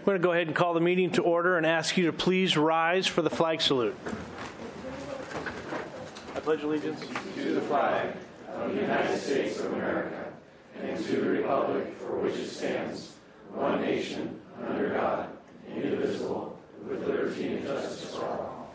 We're going to go ahead and call the meeting to order and ask you to please rise for the flag salute. I pledge allegiance to the flag of the United States of America and to the republic for which it stands, one nation, under God, indivisible, with liberty and justice for all.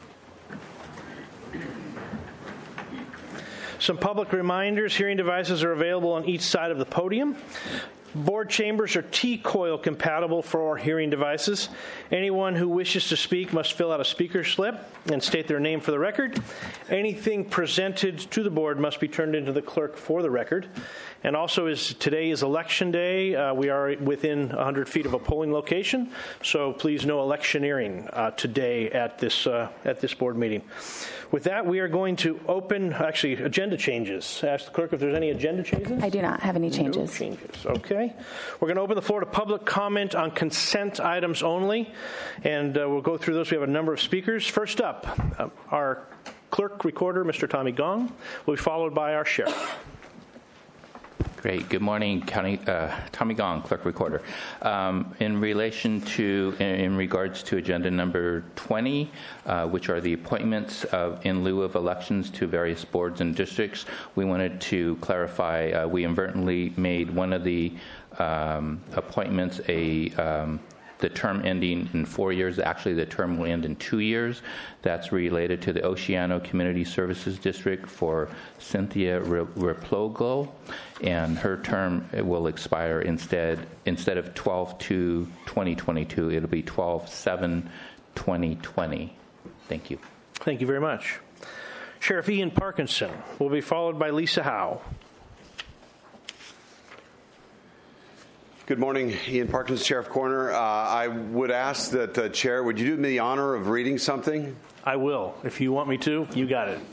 Some public reminders. Hearing devices are available on each side of the podium. Board chambers are T-coil compatible for our hearing devices. Anyone who wishes to speak must fill out a speaker slip and state their name for the record. Anything presented to the board must be turned into the clerk for the record. And also, today is election day. We are within 100 feet of a polling location, so please no electioneering today at this board meeting. With that, we are going to open, agenda changes. Ask the clerk if there's any agenda changes. I do not have any changes. No changes. Okay. We're going to open the floor to public comment on consent items only, and we'll go through those. We have a number of speakers. First up, our clerk recorder, Mr. Tommy Gong, will be followed by our sheriff. Great. Good morning, Tommy Gong, Clerk Recorder. In regards to agenda number 20, which are the appointments in lieu of elections to various boards and districts, we wanted to clarify we inadvertently made one of the appointments the term ending in 4 years. Actually, the term will end in 2 years. That's related to the Oceano Community Services District for Cynthia Replogo, and her term will expire instead of 12/2/2022. It'll be 12/7/2020. Thank you. Thank you very much. Sheriff Ian Parkinson will be followed by Lisa Howe. Good morning, Ian Parkinson, Sheriff Coroner. I would ask that, Chair, would you do me the honor of reading something? I will. If you want me to, you got it.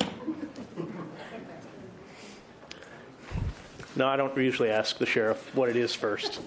No, I don't usually ask the sheriff what it is first.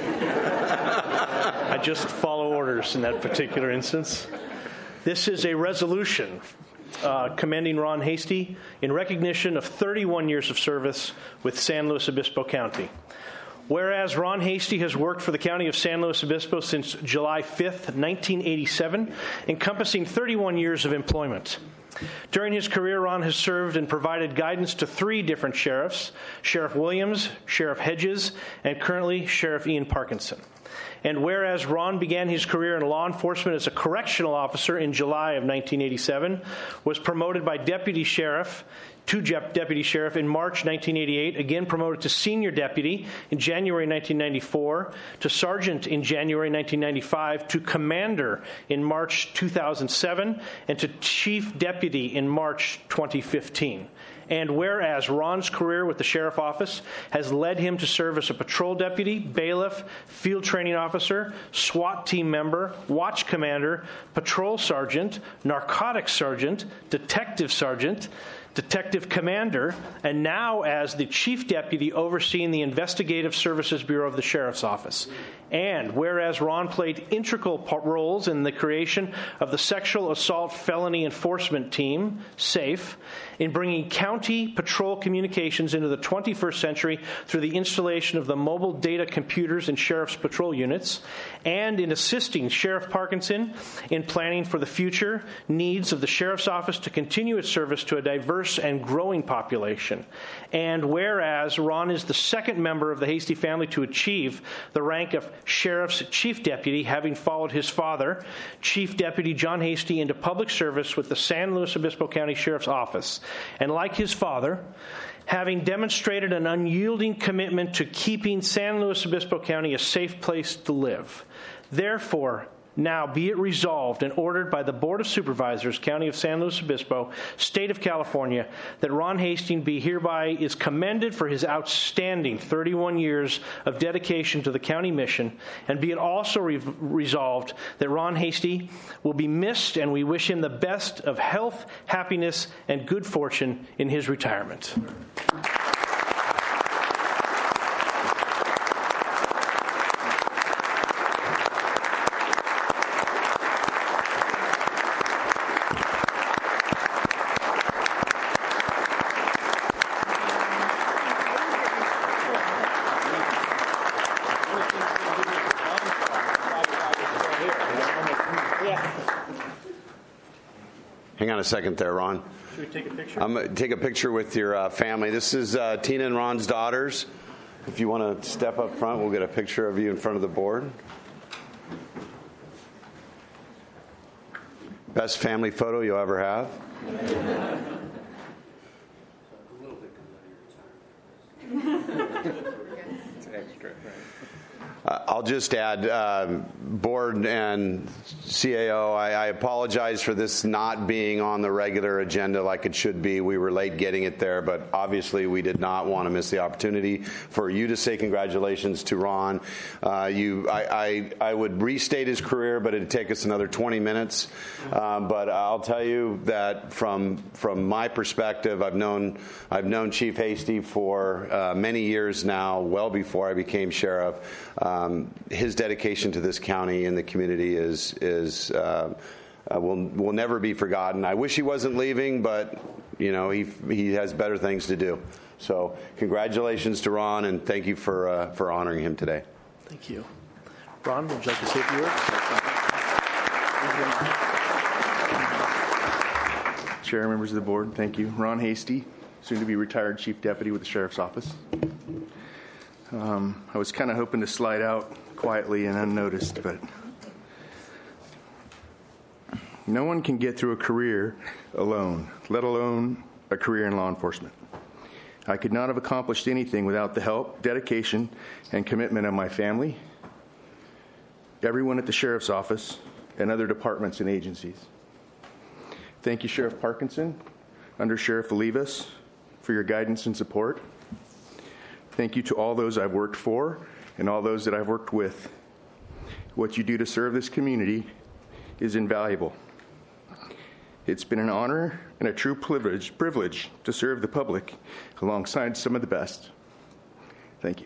I just follow orders in that particular instance. This is a resolution commending Ron Hasty in recognition of 31 years of service with San Luis Obispo County. Whereas Ron Hasty has worked for the County of San Luis Obispo since July 5th, 1987, encompassing 31 years of employment. During his career, Ron has served and provided guidance to 3 different sheriffs, Sheriff Williams, Sheriff Hedges, and currently Sheriff Ian Parkinson. And whereas Ron began his career in law enforcement as a correctional officer in July of 1987, was promoted by deputy sheriff to deputy sheriff in March 1988, again promoted to senior deputy in January 1994, to sergeant in January 1995, to commander in March 2007, and to chief deputy in March 2015. And whereas Ron's career with the sheriff office has led him to serve as a patrol deputy, bailiff, field training officer, SWAT team member, watch commander, patrol sergeant, narcotics sergeant, detective sergeant, detective commander, and now as the chief deputy overseeing the Investigative Services Bureau of the Sheriff's Office. And whereas Ron played integral roles in the creation of the Sexual Assault Felony Enforcement Team, SAFE, in bringing county patrol communications into the 21st century through the installation of the mobile data computers in sheriff's patrol units, and in assisting Sheriff Parkinson in planning for the future needs of the Sheriff's Office to continue its service to a diverse and growing population. And whereas Ron is the second member of the Hasty family to achieve the rank of Sheriff's Chief Deputy, having followed his father, Chief Deputy John Hasty, into public service with the San Luis Obispo County Sheriff's Office. And like his father, having demonstrated an unyielding commitment to keeping San Luis Obispo County a safe place to live. Therefore, now be it resolved and ordered by the Board of Supervisors, County of San Luis Obispo, State of California, that Ron Hastings be hereby is commended for his outstanding 31 years of dedication to the county mission, and be it also resolved that Ron Hasty will be missed, and we wish him the best of health, happiness, and good fortune in his retirement. Hang on a second there, Ron. Should we take a picture? I'm going to take a picture with your family. This is Tina and Ron's daughters. If you want to step up front, we'll get a picture of you in front of the board. Best family photo you'll ever have. I'll just add, board and CAO, I apologize for this not being on the regular agenda like it should be. We were late getting it there, but obviously we did not want to miss the opportunity for you to say congratulations to Ron. I would restate his career, but it'd take us another 20 minutes. But I'll tell you that from my perspective, I've known Chief Hasty for many years now, well before I became sheriff. His dedication to this county and the community will never be forgotten. I wish he wasn't leaving, but he has better things to do. So congratulations to Ron, and thank you for honoring him today. Thank you. Ron, would you like to say a few words? Chair, members of the board, thank you. Ron Hasty, soon to be retired Chief Deputy with the Sheriff's Office. I was kind of hoping to slide out quietly and unnoticed, but no one can get through a career alone, let alone a career in law enforcement. I could not have accomplished anything without the help, dedication, and commitment of my family, everyone at the Sheriff's Office, and other departments and agencies. Thank you, Sheriff Parkinson, Under Sheriff Olivas, for your guidance and support. Thank you to all those I've worked for and all those that I've worked with. What you do to serve this community is invaluable. It's been an honor and a true privilege to serve the public alongside some of the best. Thank you.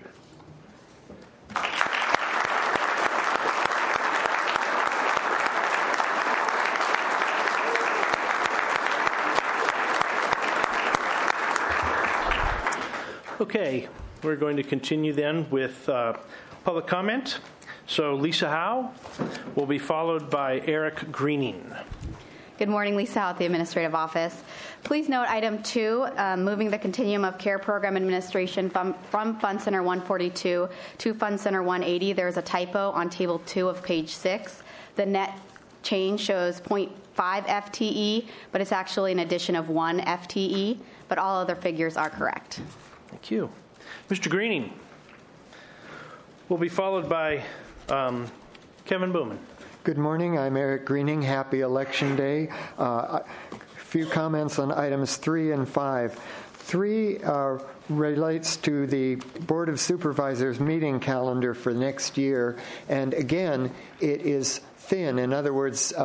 Okay, we're going to continue then with public comment. So Lisa Howe will be followed by Eric Greening. Good morning, Lisa Howe at the Administrative Office. Please note item 2, moving the Continuum of Care Program Administration from Fund Center 142 to Fund Center 180. There is a typo on Table 2 of page 6. The net change shows 0.5 FTE, but it's actually an addition of 1 FTE, but all other figures are correct. Thank you. Mr. Greening will be followed by Kevin Bowman. Good morning. I'm Eric Greening. Happy Election Day. A few comments on items 3 and 5. 3 relates to the Board of Supervisors meeting calendar for next year. And again, it is thin. In other words,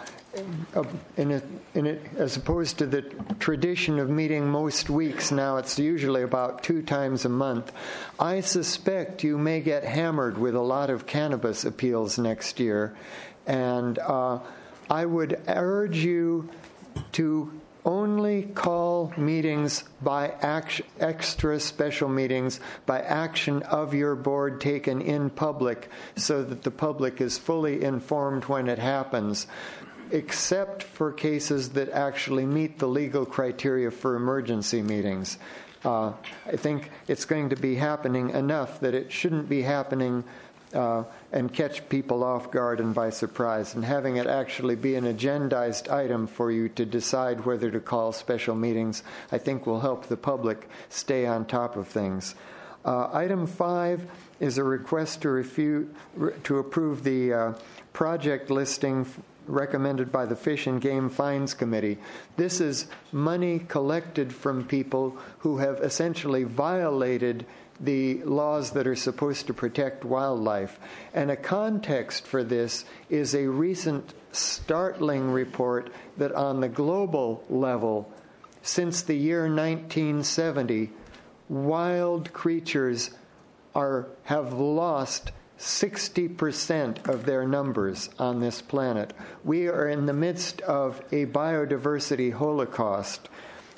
as opposed to the tradition of meeting most weeks, now it's usually about 2 times a month. I suspect you may get hammered with a lot of cannabis appeals next year, and I would urge you to only call meetings by extra special meetings by action of your board taken in public so that the public is fully informed when it happens, except for cases that actually meet the legal criteria for emergency meetings. I think it's going to be happening enough that it shouldn't be happening and catch people off guard and by surprise. And having it actually be an agendized item for you to decide whether to call special meetings, I think will help the public stay on top of things. Item 5 is a request to approve the project listing recommended by the Fish and Game Fines Committee. This is money collected from people who have essentially violated the laws that are supposed to protect wildlife. And a context for this is a recent startling report that on the global level, since the year 1970, wild creatures have lost 60% of their numbers on this planet. We are in the midst of a biodiversity holocaust.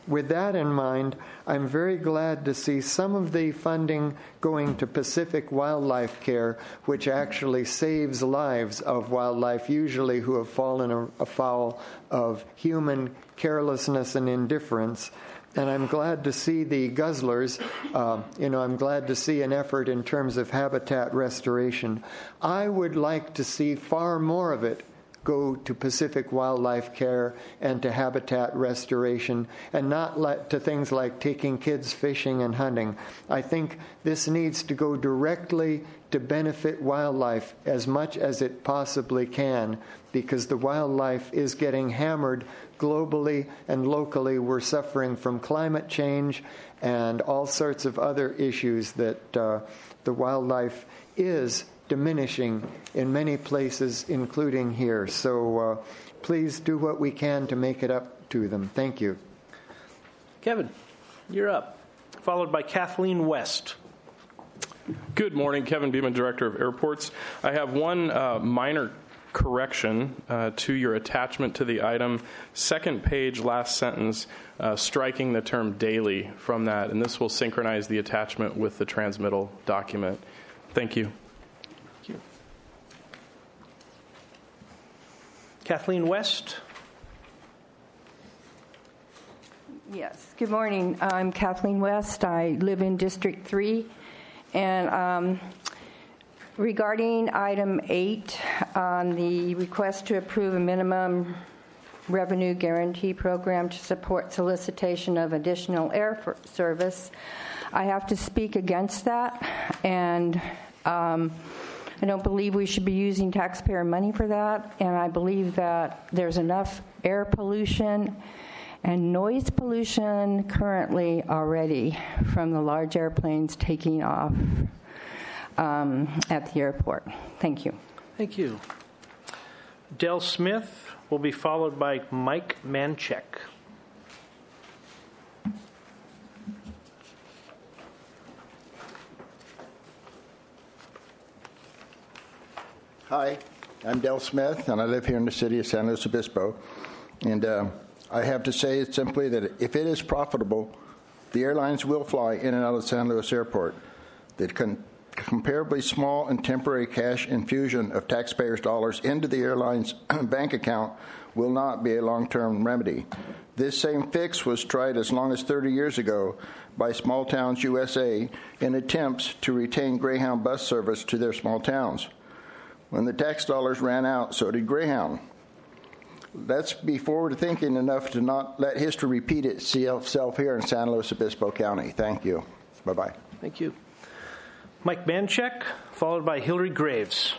with that in mind, I'm very glad to see some of the funding going to Pacific Wildlife Care, which actually saves lives of wildlife, usually who have fallen afoul of human carelessness and indifference. And I'm glad to see the guzzlers. I'm glad to see an effort in terms of habitat restoration. I would like to see far more of it go to Pacific Wildlife Care and to habitat restoration, and not to things like taking kids fishing and hunting. I think this needs to go directly to benefit wildlife as much as it possibly can, because the wildlife is getting hammered globally and locally. We're suffering from climate change and all sorts of other issues that the wildlife is diminishing in many places, including here. So please do what we can to make it up to them. Thank you. Kevin, you're up. Followed by Kathleen West. Good morning. Kevin Beeman, Director of Airports. I have one minor correction to your attachment to the item. Second page, last sentence, striking the term daily from that, and this will synchronize the attachment with the transmittal document. Thank you. Kathleen West. Yes. Good morning. I'm Kathleen West. I live in District 3. And regarding item 8 on the request to approve a minimum revenue guarantee program to support solicitation of additional air service, I have to speak against that. And I don't believe we should be using taxpayer money for that, and I believe that there's enough air pollution and noise pollution currently already from the large airplanes taking off at the airport. Thank you. Thank you. Del Smith will be followed by Mike Manchek. Hi, I'm Del Smith, and I live here in the city of San Luis Obispo. And I have to say simply that if it is profitable, the airlines will fly in and out of San Luis Airport. The comparably small and temporary cash infusion of taxpayers' dollars into the airline's bank account will not be a long-term remedy. This same fix was tried as long as 30 years ago by Small Towns USA in attempts to retain Greyhound bus service to their small towns. When the tax dollars ran out, so did Greyhound. Let's be forward-thinking enough to not let history repeat itself here in San Luis Obispo County. Thank you. Bye-bye. Thank you. Mike Manchek, followed by Hillary Graves.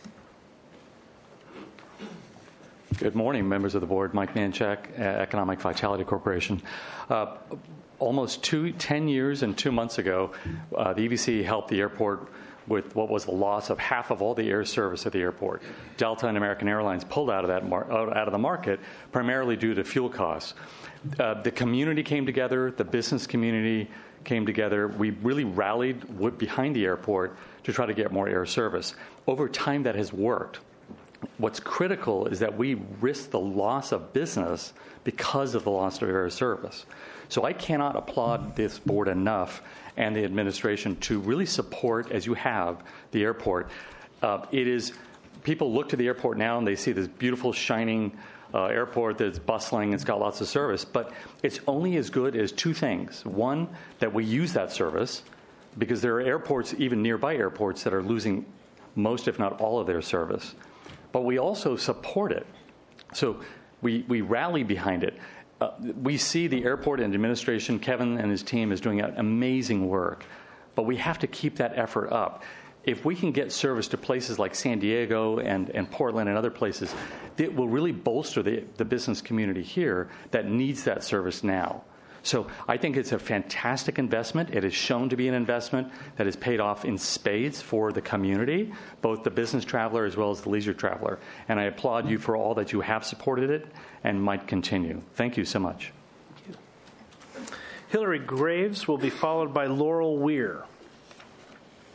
Good morning, members of the board. Mike Manchek, Economic Vitality Corporation. Almost 10 years and 2 months ago, the EVC helped the airport with what was the loss of half of all the air service at the airport. Delta and American Airlines pulled out of the market primarily due to fuel costs. The community came together, the business community came together. We really rallied behind the airport to try to get more air service. Over time, that has worked. What's critical is that we risk the loss of business because of the loss of air service. So I cannot applaud this board enough and the administration to really support, as you have, the airport. People look to the airport now and they see this beautiful, shining airport that's bustling, it's got lots of service, but it's only as good as two things. One, that we use that service, because there are airports, even nearby airports, that are losing most, if not all, of their service. But we also support it. So we rally behind it. We see the airport and administration, Kevin and his team is doing amazing work, but we have to keep that effort up. If we can get service to places like San Diego and Portland and other places, it will really bolster the business community here that needs that service now. So I think it's a fantastic investment. It is shown to be an investment that is paid off in spades for the community, both the business traveler as well as the leisure traveler. And I applaud you for all that you have supported it and might continue. Thank you so much. Thank you. Hillary Graves will be followed by Laurel Weir.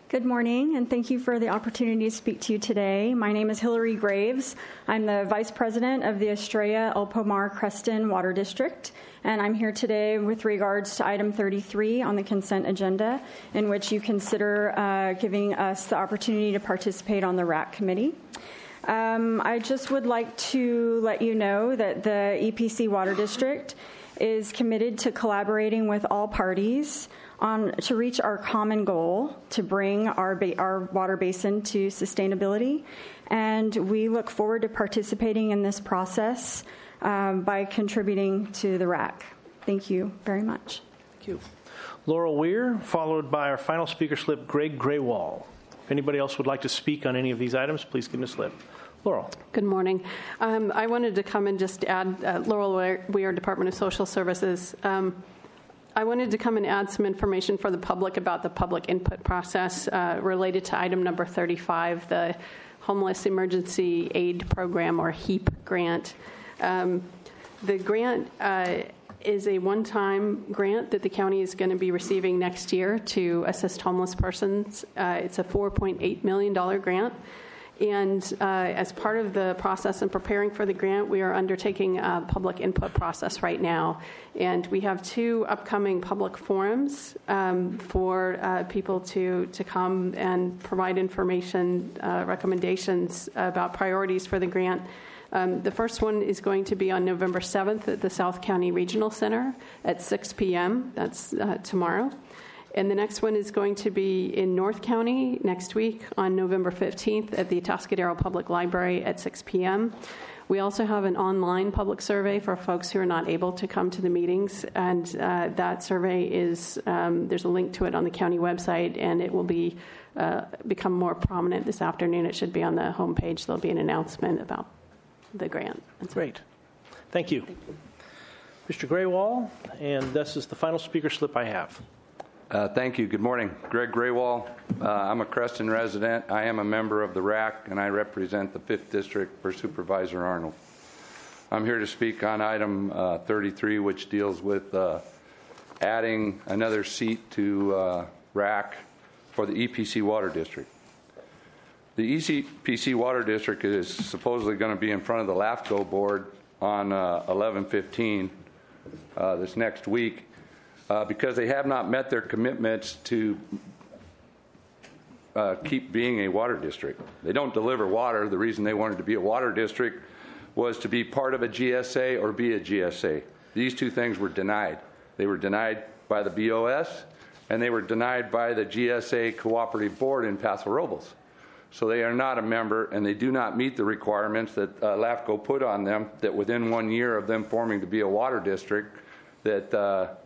Good morning, and thank you for the opportunity to speak to you today. My name is Hillary Graves. I'm the Vice President of the Estrella El Pomar Creston Water District, and I'm here today with regards to item 33 on the consent agenda, in which you consider giving us the opportunity to participate on the RAC committee. I just would like to let you know that the EPC Water District is committed to collaborating with all parties to reach our common goal to bring our water basin to sustainability. And we look forward to participating in this process by contributing to the RAC. Thank you very much. Thank you. Laurel Weir, followed by our final speaker slip, Greg Graywall. If anybody else would like to speak on any of these items, please give me a slip. Laurel. Good morning. I wanted to come and just add, Laurel Weir, Department of Social Services. I wanted to come and add some information for the public about the public input process related to item number 35, the Homeless Emergency Aid Program, or HEAP grant. The grant is a one-time grant that the county is going to be receiving next year to assist homeless persons. It's a $4.8 million grant. And as part of the process in preparing for the grant, we are undertaking a public input process right now. And we have 2 upcoming public forums for people to come and provide information, recommendations about priorities for the grant. The first one is going to be on November 7th at the South County Regional Center at 6 p.m. That's tomorrow. And the next one is going to be in North County next week on November 15th at the Atascadero Public Library at 6 p.m. We also have an online public survey for folks who are not able to come to the meetings. And that survey is, there's a link to it on the county website, and it will be become more prominent this afternoon. It should be on the homepage. There'll be an announcement about the grant. That's great. Thank you. Mr. Graywall, and this is the final speaker slip I have. Thank you. Good morning. Greg Graywall. I'm a Creston resident. I am a member of the RAC, and I represent the 5th District for Supervisor Arnold. I'm here to speak on item 33, which deals with adding another seat to RAC for the EPC Water District. The EPC Water District is supposedly going to be in front of the LAFCO board on 11/15 this next week. Because they have not met their commitments to keep being a water district. They don't deliver water. The reason they wanted to be a water district was to be part of a GSA or be a GSA. These 2 things were denied. They were denied by the BOS, and they were denied by the GSA Cooperative Board in Paso Robles. So they are not a member, and they do not meet the requirements that LAFCO put on them, that within 1 year of them forming to be a water district, that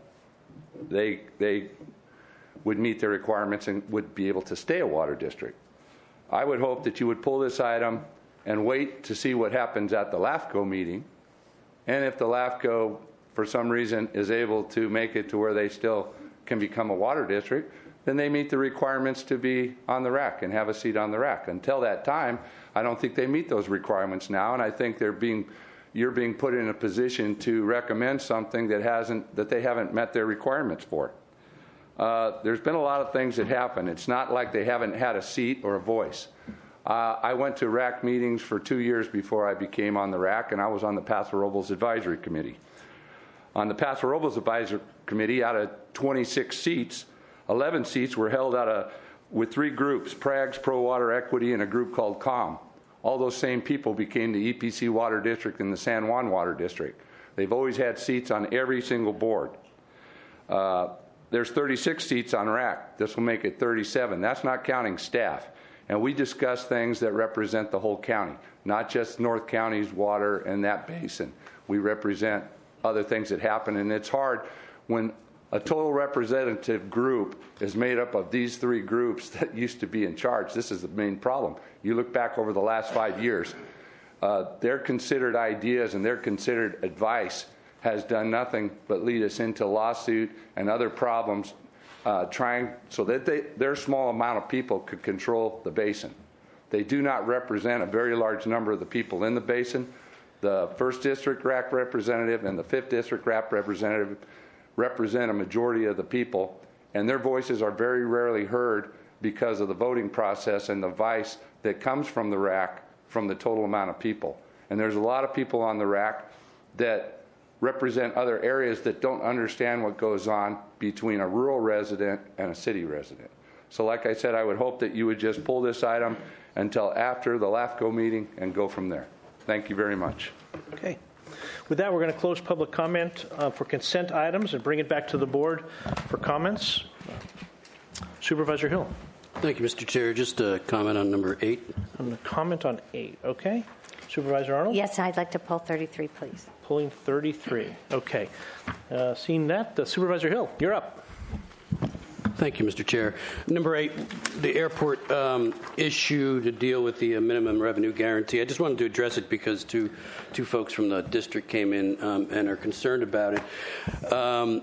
they would meet their requirements and would be able to stay a water district. I would hope that you would pull this item and wait to see what happens at the LAFCO meeting. And if the LAFCO, for some reason, is able to make it to where they still can become a water district, then they meet the requirements to be on the RAC and have a seat on the RAC. Until that time, I don't think they meet those requirements now, and I think you're being put in a position to recommend something that they haven't met their requirements for. There's been a lot of things that happen. It's not like they haven't had a seat or a voice. I went to RAC meetings for 2 years before I became on the RAC, and I was on the Paso Robles Advisory Committee. On the Paso Robles Advisory Committee, out of 26 seats, 11 seats were held with 3 groups, PRAGS, Pro Water Equity, and a group called COM. All those same people became the EPC Water District and the San Juan Water District. They've always had seats on every single board. There's 36 seats on RAC. This will make it 37. That's not counting staff. And we discuss things that represent the whole county, not just North County's water and that basin. We represent other things that happen, and it's hard when a total representative group is made up of these 3 groups that used to be in charge. This is the main problem. You look back over the last 5 years, their considered ideas and their considered advice has done nothing but lead us into lawsuit and other problems, trying so that their small amount of people could control the basin. They do not represent a very large number of the people in the basin. The 1st District RAC representative and the 5th District RAC representative represent a majority of the people, and their voices are very rarely heard because of the voting process and the vice that comes from the RAC from the total amount of people. And there's a lot of people on the RAC that represent other areas that don't understand what goes on between a rural resident and a city resident. So like I said, I would hope that you would just pull this item until after the LAFCO meeting and go from there. Thank you very much. Okay. With that, we're going to close public comment for consent items and bring it back to the board for comments. Supervisor Hill. Thank you, Mr. Chair. Just a comment on number 8. On the comment on 8, okay. Supervisor Arnold? Yes, I'd like to pull 33, please. Pulling 33, okay. Seeing that, Supervisor Hill, you're up. Thank you, Mr. Chair. Number 8, the airport issue to deal with the minimum revenue guarantee. I just wanted to address it because two folks from the district came in and are concerned about it.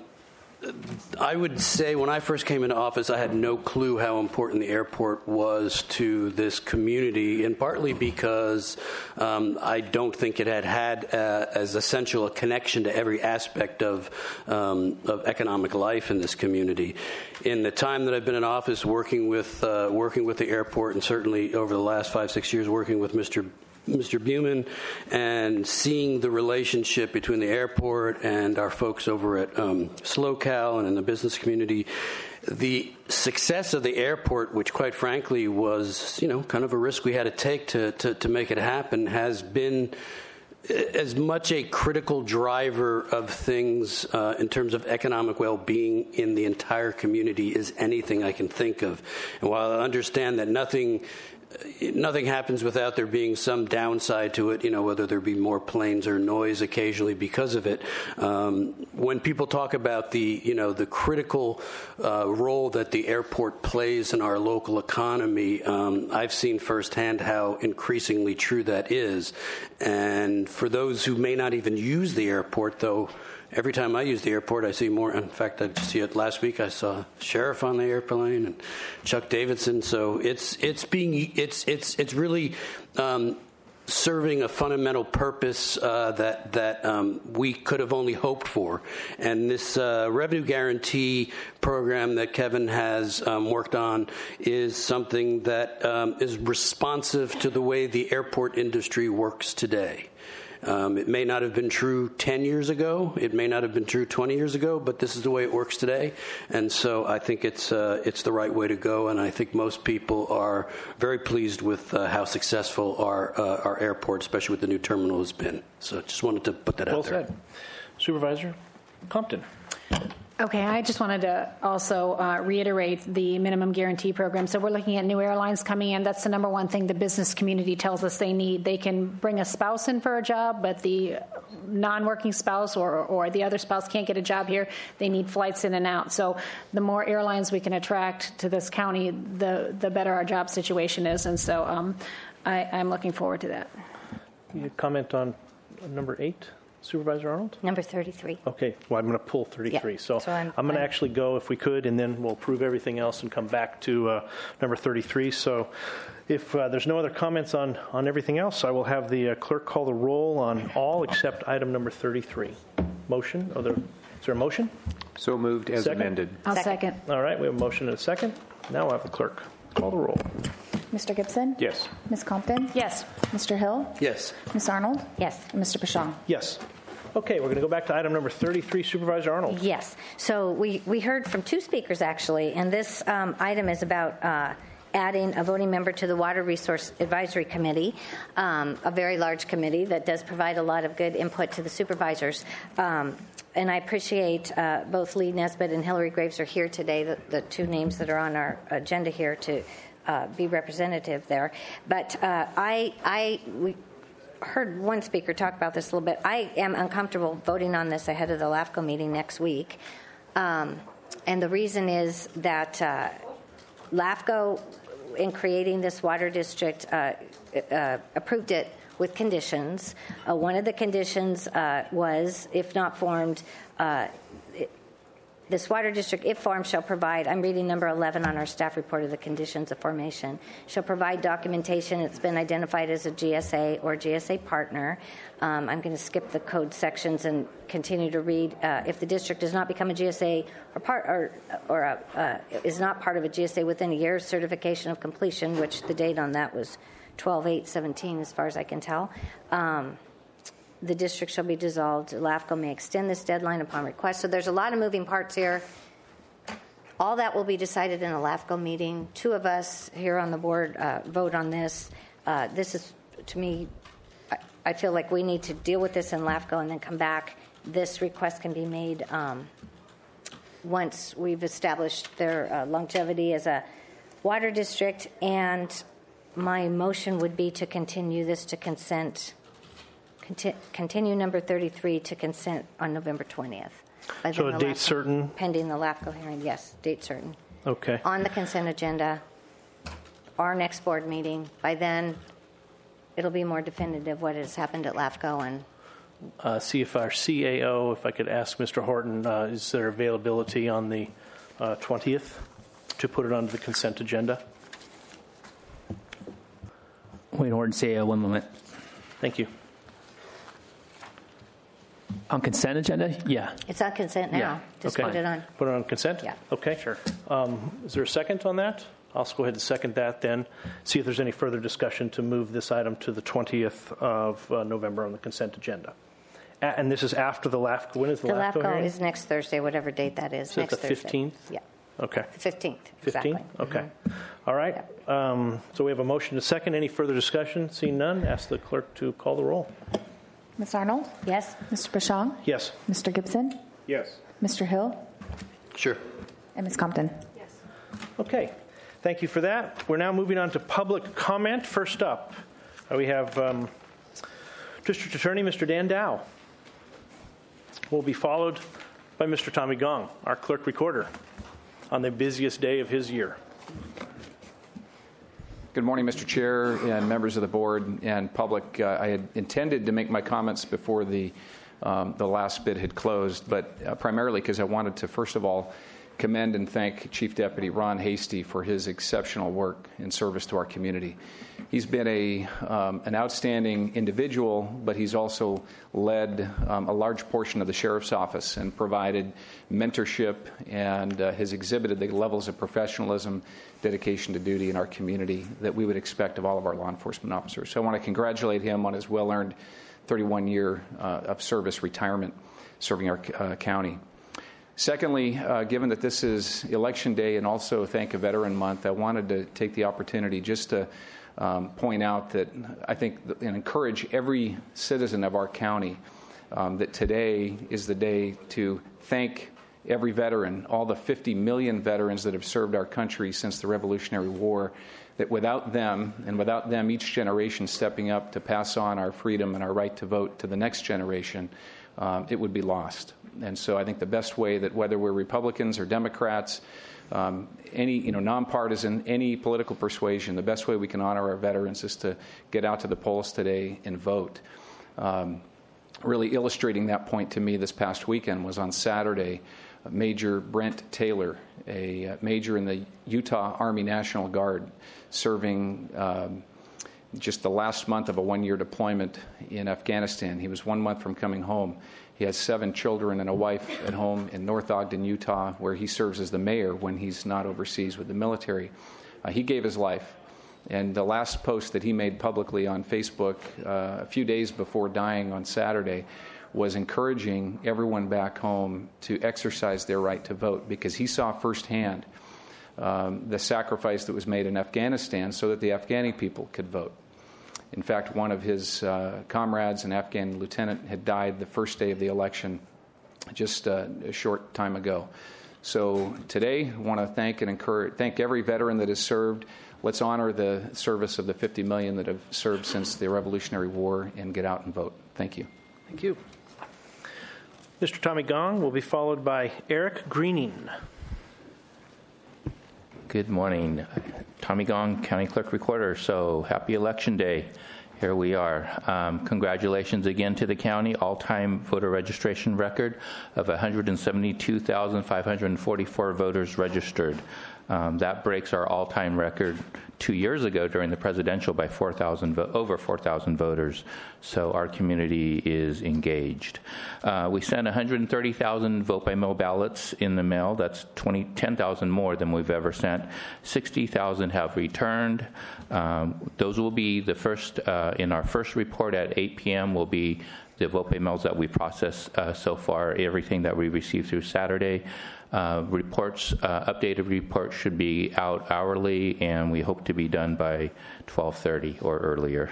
I would say when I first came into office, I had no clue how important the airport was to this community, and partly because I don't think it had as essential a connection to every aspect of economic life in this community. In the time that I've been in office, working with the airport, and certainly over the last 5-6 years, working with Mr. Buman, and seeing the relationship between the airport and our folks over at SLOCAL and in the business community, the success of the airport, which quite frankly was, kind of a risk we had to take to make it happen, has been as much a critical driver of things in terms of economic well-being in the entire community as anything I can think of. And while I understand that nothing happens without there being some downside to it, whether there be more planes or noise occasionally because of it. When people talk about the critical role that the airport plays in our local economy, I've seen firsthand how increasingly true that is. And for those who may not even use the airport, though, every time I use the airport, I see more. In fact, I just see it last week. I saw Sheriff on the airplane and Chuck Davidson. So it's really serving a fundamental purpose that we could have only hoped for. And this revenue guarantee program that Kevin has worked on is something that is responsive to the way the airport industry works today. It may not have been true 10 years ago. It may not have been true 20 years ago, but this is the way it works today. And so I think it's the right way to go. And I think most people are very pleased with how successful our airport, especially with the new terminal, has been. So just wanted to put that out there. Well said. Supervisor Compton. Okay, I just wanted to also reiterate the minimum guarantee program. So we're looking at new airlines coming in. That's the number one thing the business community tells us they need. They can bring a spouse in for a job, but the non-working spouse or the other spouse can't get a job here. They need flights in and out. So the more airlines we can attract to this county, the better our job situation is. And so I'm looking forward to that. You comment on number 8? Supervisor Arnold? Number 33. Okay. Well, I'm going to pull 33. Yeah. So I'm going to actually go, if we could, and then we'll approve everything else and come back to number 33. So if there's no other comments on everything else, I will have the clerk call the roll on all except item number 33. Motion? Is there a motion? So moved as amended. I'll second. All right. We have a motion and a second. Now I have the clerk call the roll. Mr. Gibson? Yes. Ms. Compton? Yes. Mr. Hill? Yes. Ms. Arnold? Yes. And Mr. Pashang? Yes. Okay, we're going to go back to item number 33. Supervisor Arnold. Yes. So we heard from 2 speakers, actually, and this item is about adding a voting member to the Water Resource Advisory Committee, a very large committee that does provide a lot of good input to the supervisors. And I appreciate both Lee Nesbitt and Hillary Graves are here today, the 2 names that are on our agenda here to be representative there. But we heard one speaker talk about this a little bit. I am uncomfortable voting on this ahead of the LAFCO meeting next week. And the reason is that LAFCO, in creating this water district, approved it with conditions. One of the conditions was, if not formed, This water district, if formed, shall provide, I'm reading number 11 on our staff report of the conditions of formation, shall provide documentation. It's been identified as a GSA or GSA partner. I'm going to skip the code sections and continue to read. If the district does not become a GSA is not part of a GSA within a year of certification of completion, which the date on that was 12/8/17, as far as I can tell, the district shall be dissolved. LAFCO may extend this deadline upon request. So there's a lot of moving parts here. All that will be decided in a LAFCO meeting. 2 of us here on the board vote on this. This is, to me, I feel like we need to deal with this in LAFCO and then come back. This request can be made once we've established their longevity as a water district. And my motion would be to continue this to consent. Continue number 33 to consent on November 20th. So a date certain? Pending the LAFCO hearing, yes, date certain. Okay. On the consent agenda, our next board meeting. By then, it'll be more definitive what has happened at LAFCO. And see if our CAO, if I could ask Mr. Horton, is there availability on the 20th to put it onto the consent agenda? Wayne Horton, CAO, 1 moment. Thank you. On consent agenda? Yeah. It's on consent now. Yeah. Just okay. put it on. Put it on consent? Yeah. Okay. Sure. Is there a second on that? I'll go ahead and second that then. See if there's any further discussion to move this item to the 20th of November on the consent agenda. And this is after the LAFCO. When is the LAFCO hearing? is next Thursday, whatever date that is. So next the Thursday. 15th? Yeah. Okay. The 15th. Exactly. 15th? Okay. All right. So we have a motion to second. Any further discussion? Seeing none, ask the clerk to call the roll. Ms. Arnold? Yes. Mr. Bashong? Yes. Mr. Gibson? Yes. Mr. Hill? Sure. And Ms. Compton? Yes. Okay. Thank you for that. We're now moving on to public comment. First up, we have District Attorney Mr. Dan Dow. Will be followed by Mr. Tommy Gong, our clerk recorder, on the busiest day of his year. Good morning, Mr. Chair and members of the board and public. I had intended to make my comments before the last bid had closed, but primarily because I wanted to, first of all, commend and thank Chief Deputy Ron Hasty for his exceptional work in service to our community. He's been an outstanding individual, but he's also led a large portion of the Sheriff's Office and provided mentorship and has exhibited the levels of professionalism, dedication to duty in our community that we would expect of all of our law enforcement officers. So I want to congratulate him on his well-earned 31-year of service retirement serving our county. Secondly, given that this is Election Day and also thank a Veteran Month, I wanted to take the opportunity just to point out that I think and encourage every citizen of our county that today is the day to thank every veteran, all the 50 million veterans that have served our country since the Revolutionary War, that without them, and without them each generation stepping up to pass on our freedom and our right to vote to the next generation, it would be lost. And so I think the best way that whether we're Republicans or Democrats, any nonpartisan, any political persuasion, the best way we can honor our veterans is to get out to the polls today and vote. Really illustrating that point to me this past weekend was on Saturday, Major Brent Taylor, a major in the Utah Army National Guard, serving just the last month of a one-year deployment in Afghanistan. He was 1 month from coming home. He has 7 children and a wife at home in North Ogden, Utah, where he serves as the mayor when he's not overseas with the military. He gave his life. And the last post that he made publicly on Facebook a few days before dying on Saturday was encouraging everyone back home to exercise their right to vote, because he saw firsthand the sacrifice that was made in Afghanistan so that the Afghani people could vote. In fact, one of his comrades, an Afghan lieutenant, had died the first day of the election just a short time ago. So today, I want to thank every veteran that has served. Let's honor the service of the 50 million that have served since the Revolutionary War and get out and vote. Thank you. Thank you. Mr. Tommy Gong will be followed by Eric Greening. Good morning. Tommy Gong, County Clerk Recorder. So happy Election Day. Here we are. Congratulations again to the county. All-time voter registration record of 172,544 voters registered. That breaks our all-time record 2 years ago during the presidential by over 4,000 voters. So our community is engaged. We sent 130,000 vote-by-mail ballots in the mail. That's 10,000 more than we've ever sent. 60,000 have returned. Those will be the first, in our first report at 8 p.m. will be the vote-by-mails that we processed so far, everything that we received through Saturday. Updated reports should be out hourly, and we hope to be done by 12:30 or earlier.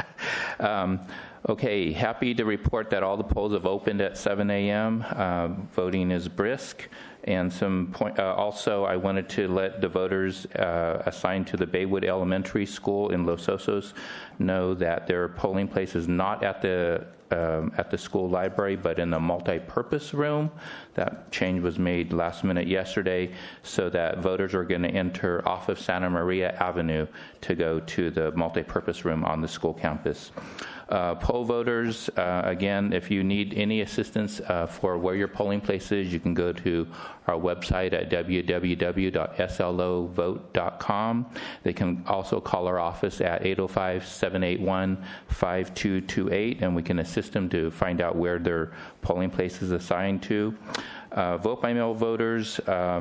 Okay, happy to report that all the polls have opened at 7 a.m. Voting is brisk. And also, I wanted to let the voters assigned to the Baywood Elementary School in Los Osos know that their polling place is not at the school library, but in the multi-purpose room. That change was made last minute yesterday, so that voters are going to enter off of Santa Maria Avenue to go to the multi-purpose room on the school campus. Poll voters, again, if you need any assistance for where your polling place is, you can go to our website at www.slovote.com. They can also call our office at 805-781-5228, and we can assist them to find out where their polling place is assigned to. Vote-by-mail voters,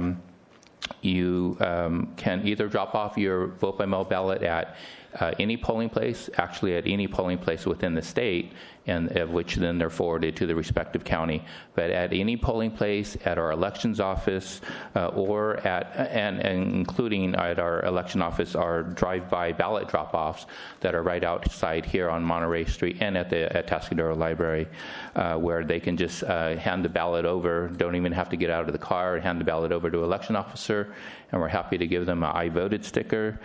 you can either drop off your vote-by-mail ballot at any polling place, actually at any polling place within the state, and of which then they're forwarded to the respective county. But at any polling place, at our elections office, or and including at our election office, our drive-by ballot drop-offs that are right outside here on Monterey Street and at the Atascadero Library, where they can just hand the ballot over, don't even have to get out of the car, and hand the ballot over to an election officer, and we're happy to give them an I voted sticker.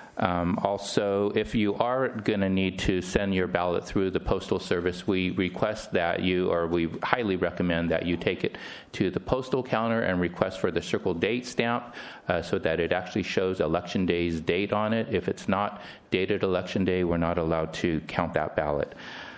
Also, if you are going to need to send your ballot through the Postal Service, we request that we highly recommend that you take it to the postal counter and request for the circle date stamp so that it actually shows Election Day's date on it. If it's not dated Election Day, we're not allowed to count that ballot.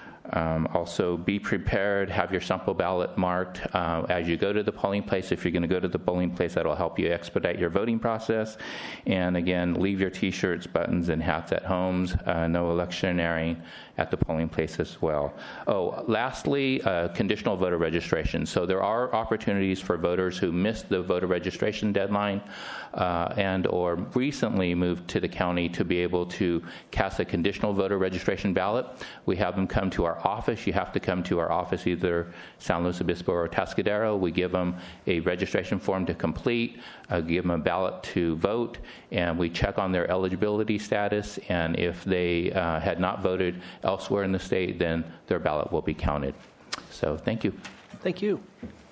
Also, be prepared, have your sample ballot marked as you go to the polling place. If you're going to go to the polling place, that'll help you expedite your voting process. And again, leave your T-shirts, buttons, and hats at homes. No electioneering at the polling place as well. Lastly, conditional voter registration. So there are opportunities for voters who missed the voter registration deadline and or recently moved to the county to be able to cast a conditional voter registration ballot. We have them come to our office. You have to come to our office, either San Luis Obispo or Atascadero. We give them a registration form to complete, give them a ballot to vote, and we check on their eligibility status. And if they had not voted elsewhere in the state, then their ballot will be counted. So thank you. Thank you.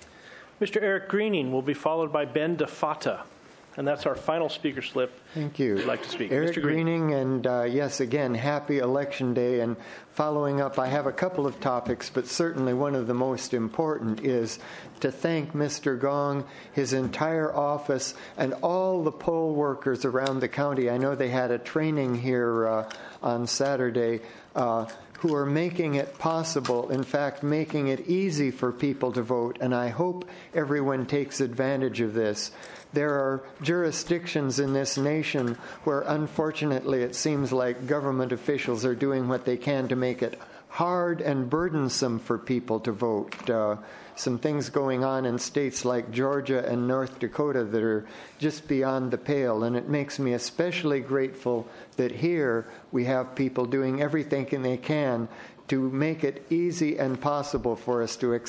Mr. Eric Greening will be followed by Ben DeFata. And that's our final speaker slip. Thank you. Would like to speak. Eric Mr. Greening, and yes, again, happy Election Day. And following up, I have a couple of topics, but certainly one of the most important is to thank Mr. Gong, his entire office, and all the poll workers around the county. I know they had a training here on Saturday who are making it possible, in fact, making it easy for people to vote. And I hope everyone takes advantage of this. There are jurisdictions in this nation where, unfortunately, it seems like government officials are doing what they can to make it hard and burdensome for people to vote. Some things going on in states like Georgia and North Dakota that are just beyond the pale, and it makes me especially grateful that here we have people doing everything they can to make it easy and possible for us to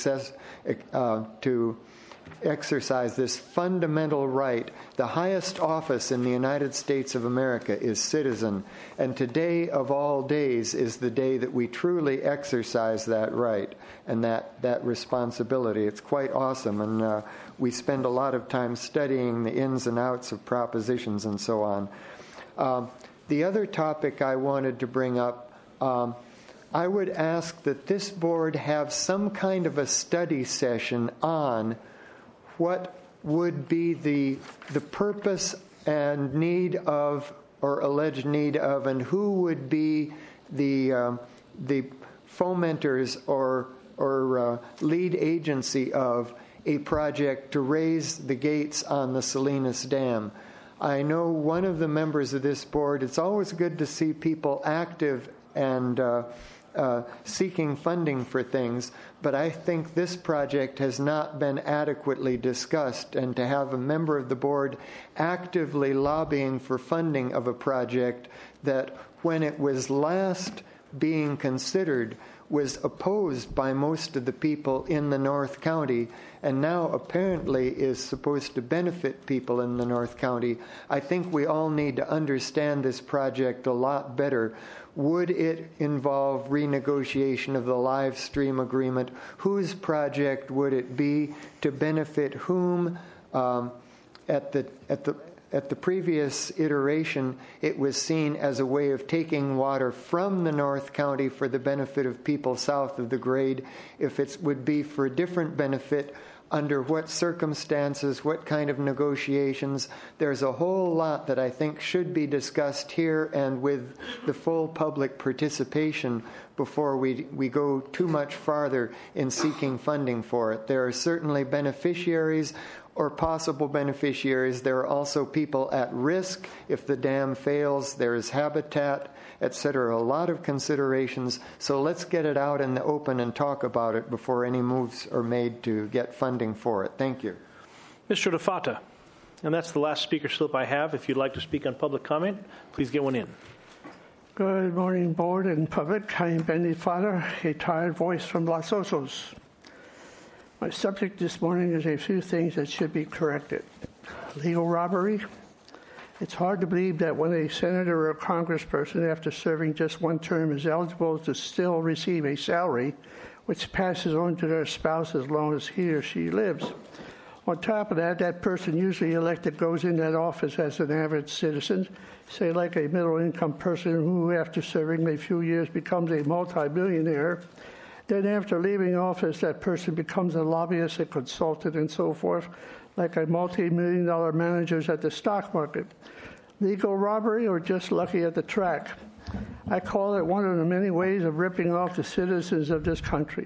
exercise this fundamental right. The highest office in the United States of America is citizen, and today of all days is the day that we truly exercise that right and that responsibility. It's quite awesome, and we spend a lot of time studying the ins and outs of propositions and so on. The other topic I wanted to bring up, I would ask that this board have some kind of a study session on what would be the purpose and need of, or alleged need of, and who would be the the fomenters or lead agency of a project to raise the gates on the Salinas Dam. I know one of the members of this board, it's always good to see people active and seeking funding for things, but I think this project has not been adequately discussed, and to have a member of the board actively lobbying for funding of a project that, when it was last being considered, was opposed by most of the people in the North County, and now apparently is supposed to benefit people in the North County. I think we all need to understand this project a lot better. Would it involve renegotiation of the live stream agreement? Whose project would it be to benefit whom? At the previous iteration, it was seen as a way of taking water from the North County for the benefit of people south of the grade. If it would be for a different benefit, under what circumstances, what kind of negotiations, there's a whole lot that I think should be discussed here and with the full public participation before we go too much farther in seeking funding for it. There are certainly beneficiaries or possible beneficiaries. There are also people at risk if the dam fails. There is habitat, etc. A lot of considerations. So let's get it out in the open and talk about it before any moves are made to get funding for it. Thank you. Mr. DeFatta. And that's the last speaker slip I have. If you'd like to speak on public comment, please get one in. Good morning, board and public. I am Ben DeFatta, a tired voice from Los Osos. My subject this morning is a few things that should be corrected. Legal robbery. It's hard to believe that when a senator or a congressperson, after serving just one term, is eligible to still receive a salary, which passes on to their spouse as long as he or she lives. On top of that, that person usually elected goes in that office as an average citizen, say like a middle-income person who, after serving a few years, becomes a multi-billionaire. Then after leaving office, that person becomes a lobbyist, a consultant, and so forth, like a multi-million-dollar managers at the stock market. Legal robbery or just lucky at the track? I call it one of the many ways of ripping off the citizens of this country.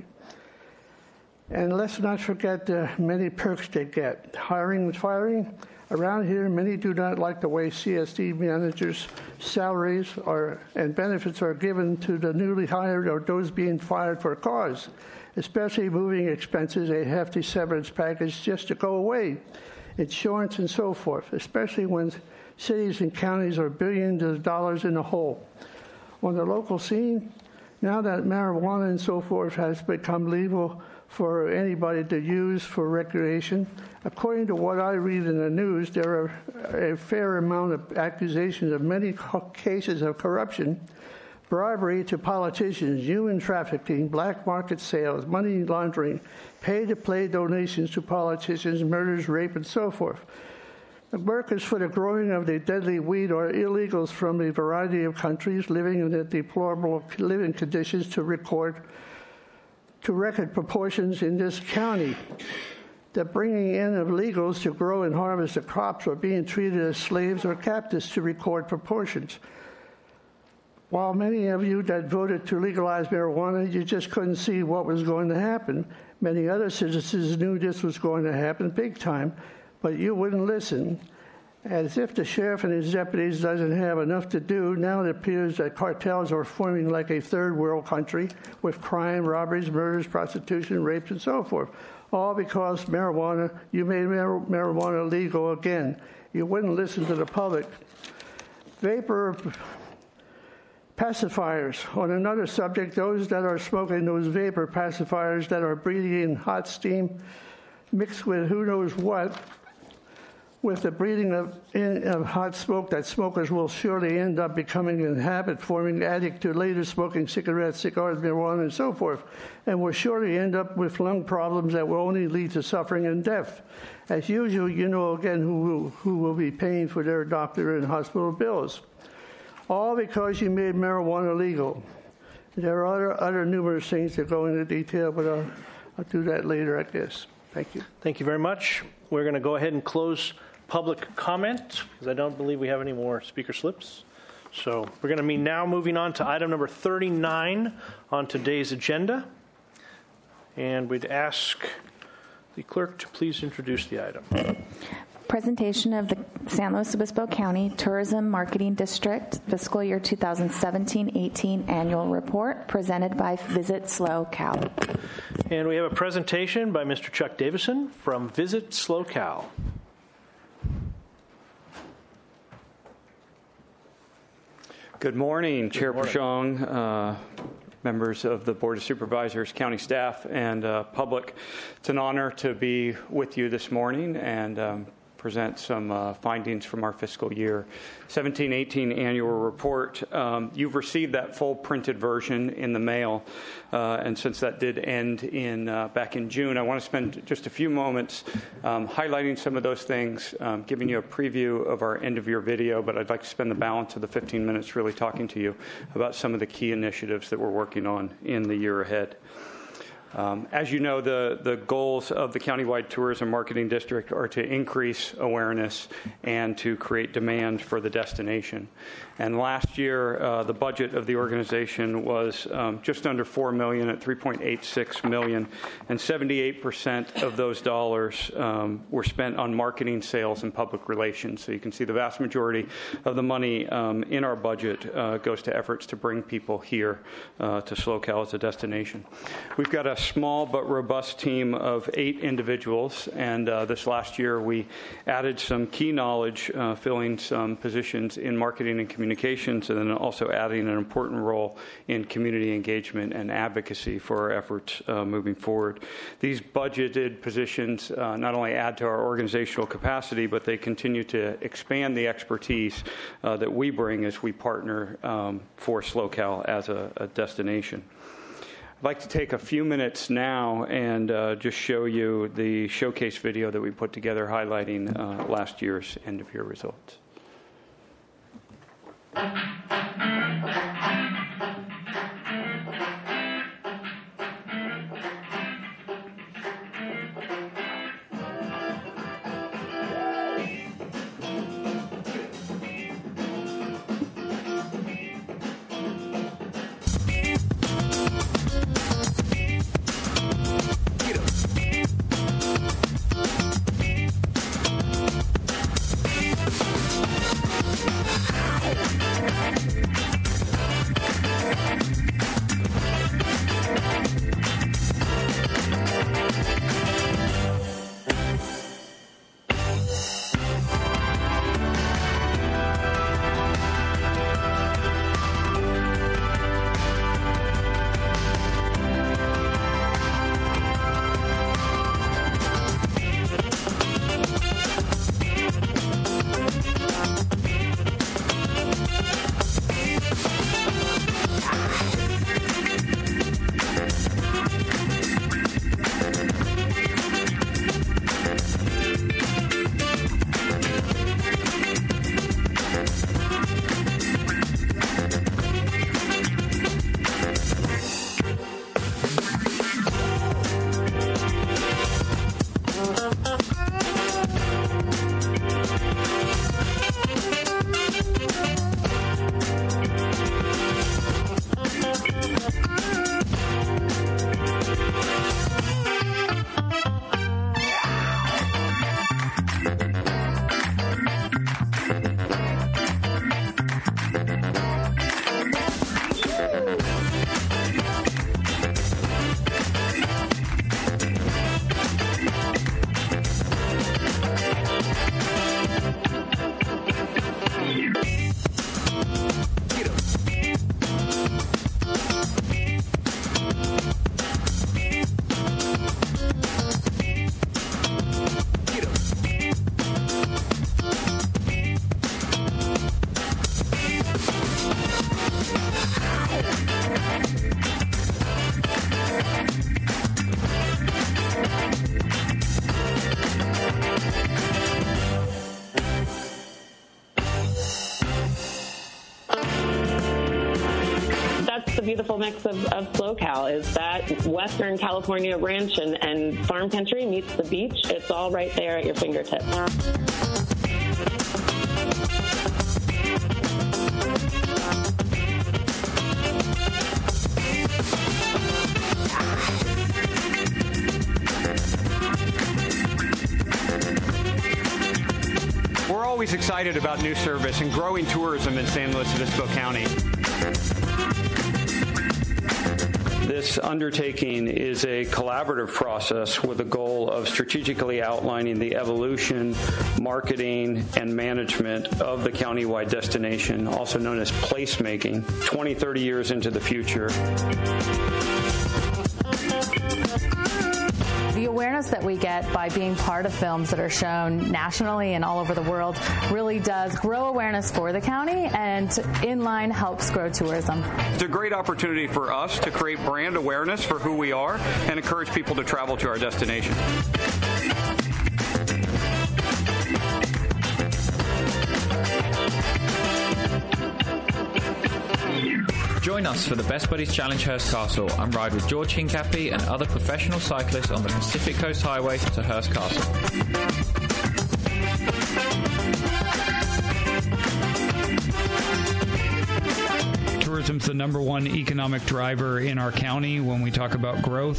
And let's not forget the many perks they get. Hiring and firing. Around here, many do not like the way CSD managers' salaries and benefits are given to the newly hired or those being fired for a cause, especially moving expenses, a hefty severance package just to go away, insurance and so forth, especially when cities and counties are billions of dollars in the hole. On the local scene, now that marijuana and so forth has become legal for anybody to use for recreation, according to what I read in the news, there are a fair amount of accusations of many cases of corruption, bribery to politicians, human trafficking, black market sales, money laundering, pay-to-play donations to politicians, murders, rape, and so forth. The workers for the growing of the deadly weed are illegals from a variety of countries living in the deplorable living conditions to record proportions in this county. The bringing in of illegals to grow and harvest the crops are being treated as slaves or captives to record proportions. While many of you that voted to legalize marijuana, you just couldn't see what was going to happen. Many other citizens knew this was going to happen big time, but you wouldn't listen. As if the sheriff and his deputies doesn't have enough to do, now it appears that cartels are forming like a third world country with crime, robberies, murders, prostitution, rapes, and so forth. All because you made marijuana legal again. You wouldn't listen to the public. Vapor pacifiers. On another subject, those that are smoking those vapor pacifiers that are breathing in hot steam mixed with who knows what, with the breathing of hot smoke, that smokers will surely end up becoming a habit-forming addict to later smoking cigarettes, cigars, marijuana, and so forth, and will surely end up with lung problems that will only lead to suffering and death. As usual, you know again who will be paying for their doctor and hospital bills. All because you made marijuana legal. There are other numerous things that go into detail, but I'll do that later, I guess. Thank you. Thank you very much. We're going to go ahead and close public comment because I don't believe we have any more speaker slips. So we're going to be now moving on to item number 39 on today's agenda. And we'd ask the clerk to please introduce the item. Presentation of the San Luis Obispo County Tourism Marketing District Fiscal Year 2017-18 Annual Report, presented by Visit SlowCal. And we have a presentation by Mr. Chuck Davison from Visit SlowCal. Good morning, Chair Pashong, members of the Board of Supervisors, county staff, and public. It's an honor to be with you this morning and present some findings from our fiscal year 17-18 annual report. You've received that full printed version in the mail, and since that did end back in June, I want to spend just a few moments highlighting some of those things, giving you a preview of our end-of-year video, but I'd like to spend the balance of the 15 minutes really talking to you about some of the key initiatives that we're working on in the year ahead. As you know, the goals of the Countywide Tourism Marketing District are to increase awareness and to create demand for the destination. And last year, the budget of the organization was just under $4 million at $3.86 million, and 78% of those dollars were spent on marketing, sales, and public relations. So you can see the vast majority of the money in our budget goes to efforts to bring people here to SlowCal as a destination. We've got a small but robust team of 8 individuals, and this last year we added some key knowledge, filling some positions in marketing and communications, and then also adding an important role in community engagement and advocacy for our efforts moving forward. These budgeted positions not only add to our organizational capacity, but they continue to expand the expertise that we bring as we partner for SlowCal as a destination. I'd like to take a few minutes now and just show you the showcase video that we put together highlighting last year's end-of-year results. Beautiful mix of SlowCal is that Western California ranch and farm country meets the beach. It's all right there at your fingertips. We're always excited about new service and growing tourism in San Luis Obispo County. This undertaking is a collaborative process with the goal of strategically outlining the evolution, marketing, and management of the countywide destination, also known as placemaking, 20, 30 years into the future. The awareness that we get by being part of films that are shown nationally and all over the world really does grow awareness for the county, and inline helps grow tourism. It's a great opportunity for us to create brand awareness for who we are and encourage people to travel to our destination. Join us for the Best Buddies Challenge Hearst Castle and ride with George Hincapie and other professional cyclists on the Pacific Coast Highway to Hearst Castle. Tourism's the number one economic driver in our county when we talk about growth.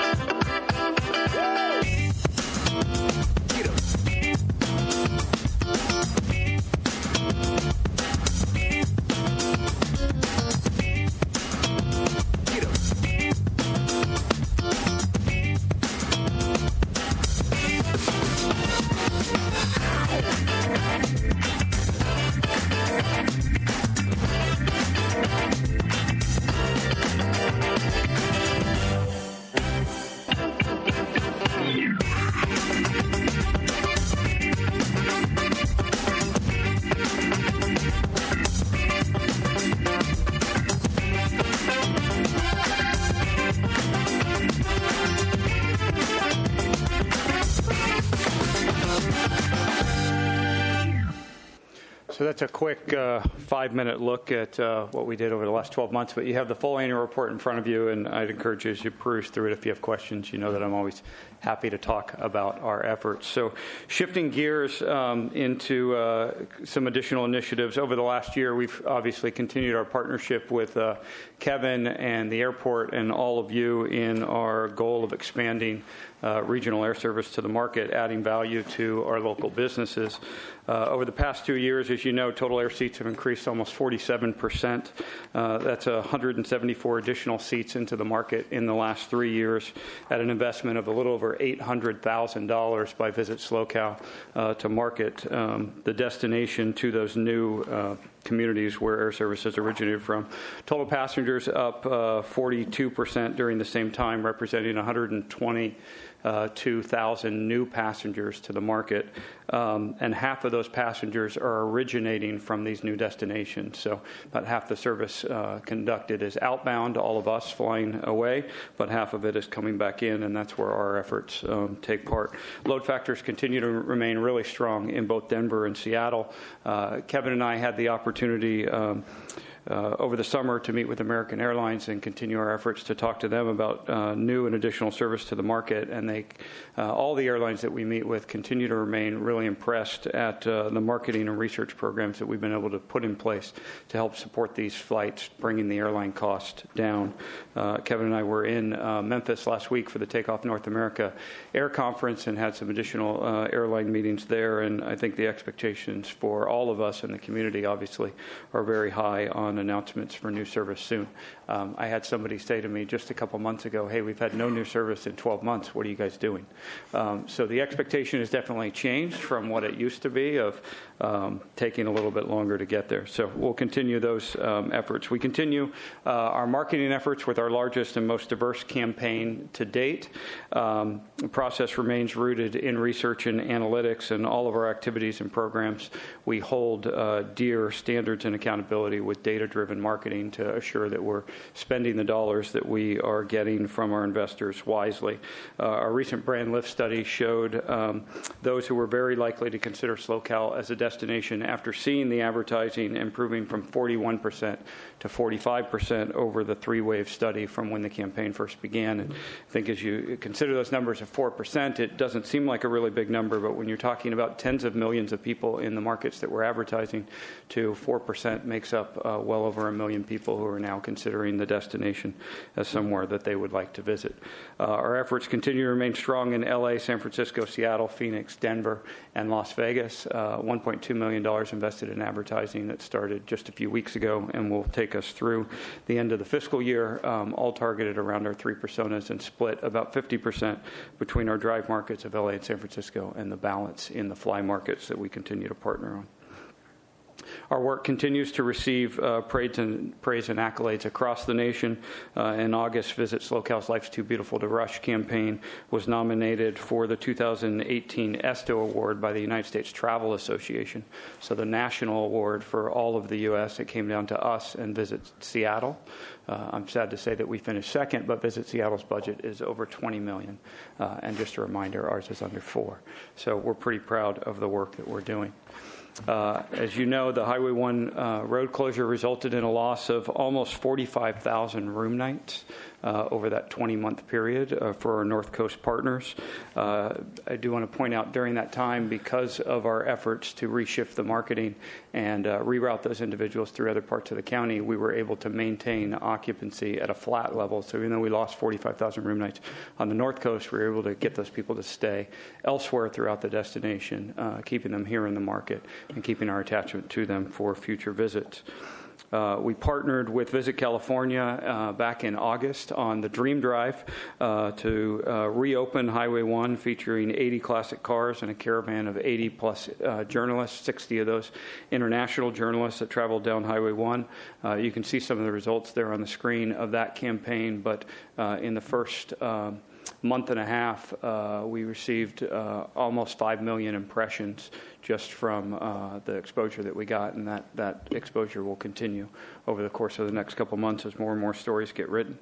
So that's a quick 5-minute look at what we did over the last 12 months. But you have the full annual report in front of you, and I'd encourage you to peruse through it. If you have questions, you know that I'm always happy to talk about our efforts. So shifting gears into some additional initiatives. Over the last year, we've obviously continued our partnership with Kevin and the airport and all of you in our goal of expanding regional air service to the market, adding value to our local businesses. Over the past 2 years, as you know, total air seats have increased almost 47%. That's 174 additional seats into the market in the last 3 years at an investment of a little over $800,000 by Visit SloCal to market the destination to those new communities where air services originated from. Total passengers up 42% during the same time, representing 122,000 new passengers to the market. And half of those passengers are originating from these new destinations. So about half the service conducted is outbound, all of us flying away, but half of it is coming back in, and that's where our efforts take part. Load factors continue to remain really strong in both Denver and Seattle. Kevin and I had the opportunity over the summer to meet with American Airlines and continue our efforts to talk to them about new and additional service to the market. And all the airlines that we meet with continue to remain really impressed at the marketing and research programs that we've been able to put in place to help support these flights, bringing the airline cost down. Kevin and I were in Memphis last week for the Takeoff North America Air Conference and had some additional airline meetings there. And I think the expectations for all of us in the community, obviously, are very high on announcements for new service soon. I had somebody say to me just a couple months ago, hey, we've had no new service in 12 months. What are you guys doing? So the expectation has definitely changed from what it used to be of taking a little bit longer to get there. So we'll continue those efforts. We continue our marketing efforts with our largest and most diverse campaign to date. The process remains rooted in research and analytics, and all of our activities and programs we hold dear standards and accountability with data data-driven marketing to assure that we're spending the dollars that we are getting from our investors wisely. Our recent brand lift study showed those who were very likely to consider SoCal as a destination after seeing the advertising improving from 41% to 45% over the three-wave study from when the campaign first began. And I think as you consider those numbers of 4%, it doesn't seem like a really big number, but when you're talking about tens of millions of people in the markets that we're advertising to, 4% makes up well over 1 million people who are now considering the destination as somewhere that they would like to visit. Our efforts continue to remain strong in LA, San Francisco, Seattle, Phoenix, Denver, and Las Vegas. $1.2 million invested in advertising that started just a few weeks ago and will take us through the end of the fiscal year, all targeted around our three personas and split about 50% between our drive markets of LA and San Francisco and the balance in the fly markets that we continue to partner on. Our work continues to receive praise and accolades across the nation. In August, Visit SoCal's Life's Too Beautiful to Rush campaign was nominated for the 2018 ESTO Award by the United States Travel Association. So the national award for all of the U.S. It came down to us and Visit Seattle. I'm sad to say that we finished second, but Visit Seattle's budget is over $20 million. And just a reminder, ours is under $4 million. So we're pretty proud of the work that we're doing. As you know, the Highway 1 road closure resulted in a loss of almost 45,000 room nights over that 20-month period for our North Coast partners. I do want to point out during that time, because of our efforts to reshift the marketing and reroute those individuals through other parts of the county, we were able to maintain occupancy at a flat level. So even though we lost 45,000 room nights on the North Coast, we were able to get those people to stay elsewhere throughout the destination, keeping them here in the market and keeping our attachment to them for future visits. We partnered with Visit California back in August on the Dream Drive to reopen Highway 1, featuring 80 classic cars and a caravan of 80-plus journalists, 60 of those international journalists that traveled down Highway 1. You can see some of the results there on the screen of that campaign, but in the first month and a half, we received almost 5 million impressions just from the exposure that we got, and that exposure will continue over the course of the next couple months as more and more stories get written.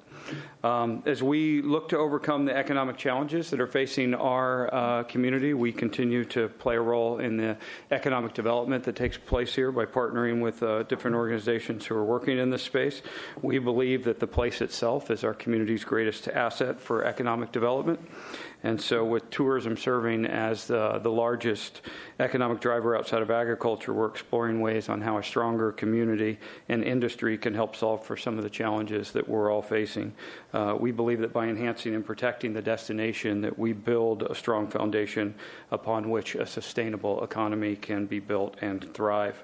As we look to overcome the economic challenges that are facing our community, we continue to play a role in the economic development that takes place here by partnering with different organizations who are working in this space. We believe that the place itself is our community's greatest asset for economic development. And so with tourism serving as the largest economic driver outside of agriculture, we're exploring ways on how a stronger community and industry can help solve for some of the challenges that we're all facing. We believe that by enhancing and protecting the destination, that we build a strong foundation upon which a sustainable economy can be built and thrive.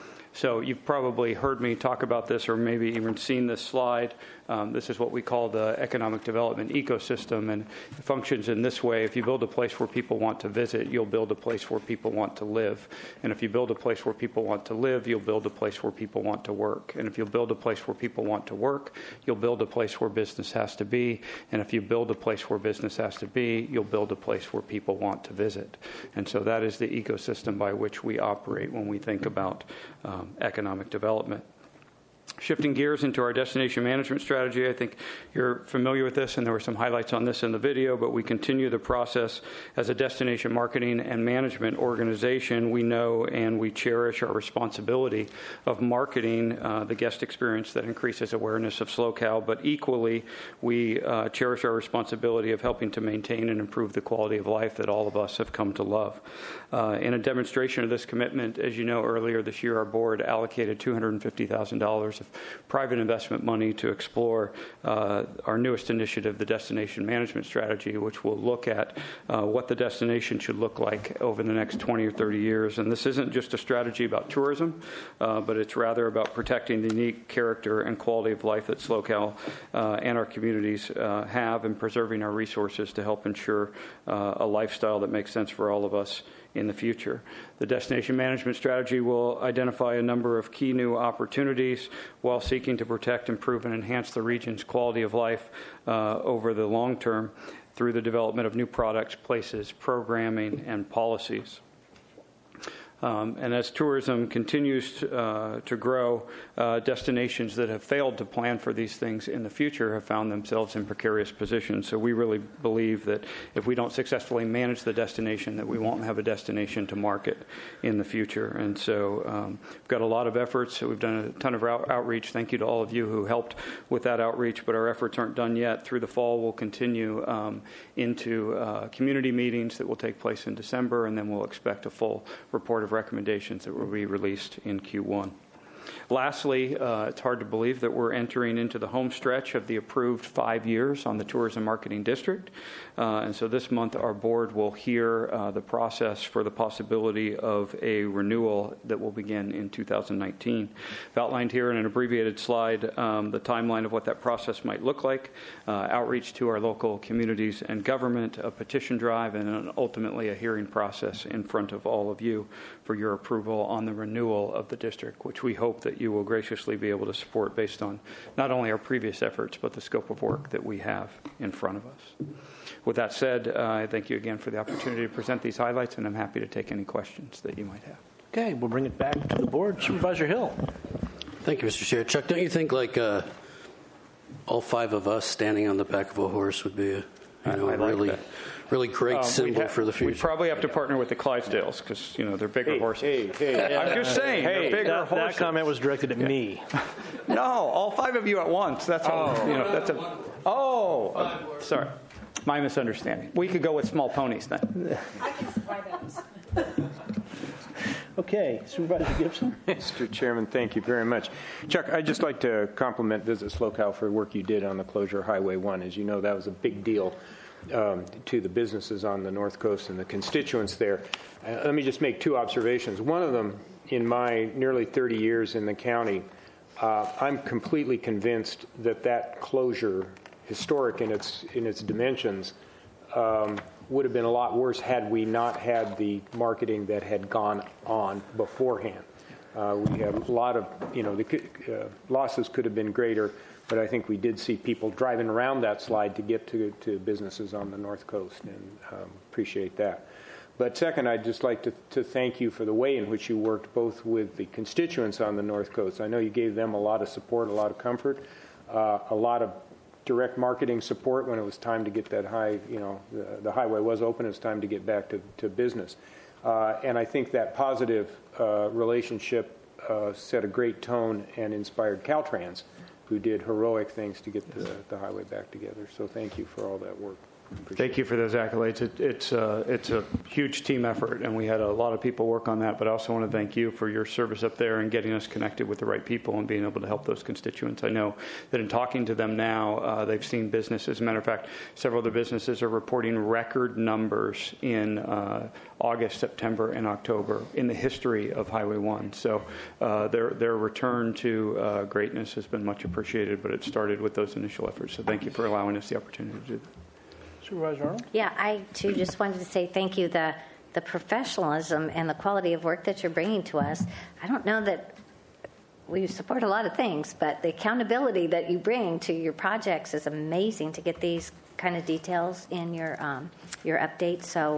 So you've probably heard me talk about this or maybe even seen this slide. This is what we call the economic development ecosystem, and it functions in this way. If you build a place where people want to visit, you'll build a place where people want to live. And if you build a place where people want to live, you'll build a place where people want to work. And if you build a place where people want to work, you'll build a place where business has to be. And if you build a place where business has to be, you'll build a place where people want to visit. And so that is the ecosystem by which we operate when we think about economic development. Shifting gears into our destination management strategy, I think you're familiar with this, and there were some highlights on this in the video, but we continue the process as a destination marketing and management organization. We know and we cherish our responsibility of marketing the guest experience that increases awareness of SoCal, but equally, we cherish our responsibility of helping to maintain and improve the quality of life that all of us have come to love. In a demonstration of this commitment, as you know, earlier this year, our board allocated $250,000 of private investment money to explore our newest initiative, the Destination Management Strategy, which will look at what the destination should look like over the next 20 or 30 years. And this isn't just a strategy about tourism, but it's rather about protecting the unique character and quality of life that SoCal and our communities have, and preserving our resources to help ensure a lifestyle that makes sense for all of us in the future. The Destination Management Strategy will identify a number of key new opportunities while seeking to protect, improve, and enhance the region's quality of life over the long term through the development of new products, places, programming, and policies. And as tourism continues to grow, destinations that have failed to plan for these things in the future have found themselves in precarious positions. So we really believe that if we don't successfully manage the destination, that we won't have a destination to market in the future. And so we've got a lot of efforts. We've done a ton of outreach. Thank you to all of you who helped with that outreach, but our efforts aren't done yet. Through the fall, we'll continue into community meetings that will take place in December, and then we'll expect a full report of recommendations that will be released in Q1. Lastly, it's hard to believe that we're entering into the home stretch of the approved 5 years on the Tourism Marketing District. And so this month, our board will hear the process for the possibility of a renewal that will begin in 2019. I've outlined here in an abbreviated slide the timeline of what that process might look like, outreach to our local communities and government, a petition drive, and ultimately a hearing process in front of all of you for your approval on the renewal of the district, which we hope that you will graciously be able to support based on not only our previous efforts, but the scope of work that we have in front of us. With that said, I thank you again for the opportunity to present these highlights, and I'm happy to take any questions that you might have. Okay, we'll bring it back to the board. Supervisor Hill. Thank you, Mr. Chair. Chuck, don't you think all 5 of us standing on the back of a horse would be really great symbol for the future? We'd probably have to partner with the Clydesdales because they're bigger horses. I'm just saying, they're bigger horses. That comment was directed at me. No, all 5 of you at once. That's all. Sorry, my misunderstanding. We could go with small ponies then. I can supply those. Okay, Supervisor Gibson. Mr. Chairman, thank you very much. Chuck, I'd just like to compliment Visit SoCal for the work you did on the closure of Highway 1. As you know, that was a big deal to the businesses on the North Coast and the constituents there. Let me just make 2 observations. One of them, in my nearly 30 years in the county, I'm completely convinced that closure, historic in its dimensions, would have been a lot worse had we not had the marketing that had gone on beforehand. We had a lot of, the losses could have been greater, but I think we did see people driving around that slide to get to businesses on the North Coast, and appreciate that. But second, I'd just like to thank you for the way in which you worked both with the constituents on the North Coast. I know you gave them a lot of support, a lot of comfort, a lot of direct marketing support when it was time to get that the highway was open, it was time to get back to business. And I think that positive relationship set a great tone and inspired Caltrans, who did heroic things to get the highway back together. So thank you for all that work. Thank you for those accolades. It's a huge team effort, and we had a lot of people work on that, but I also want to thank you for your service up there and getting us connected with the right people and being able to help those constituents. I know that in talking to them now, they've seen businesses. As a matter of fact, several of the businesses are reporting record numbers in August, September, and October in the history of Highway 1. So their return to greatness has been much appreciated, but it started with those initial efforts. So thank you for allowing us the opportunity to do that. Supervisor Arnold? Yeah, I too just wanted to say thank you. The professionalism and the quality of work that you're bringing to us. I don't know that we support a lot of things, but the accountability that you bring to your projects is amazing to get these kind of details in your updates. So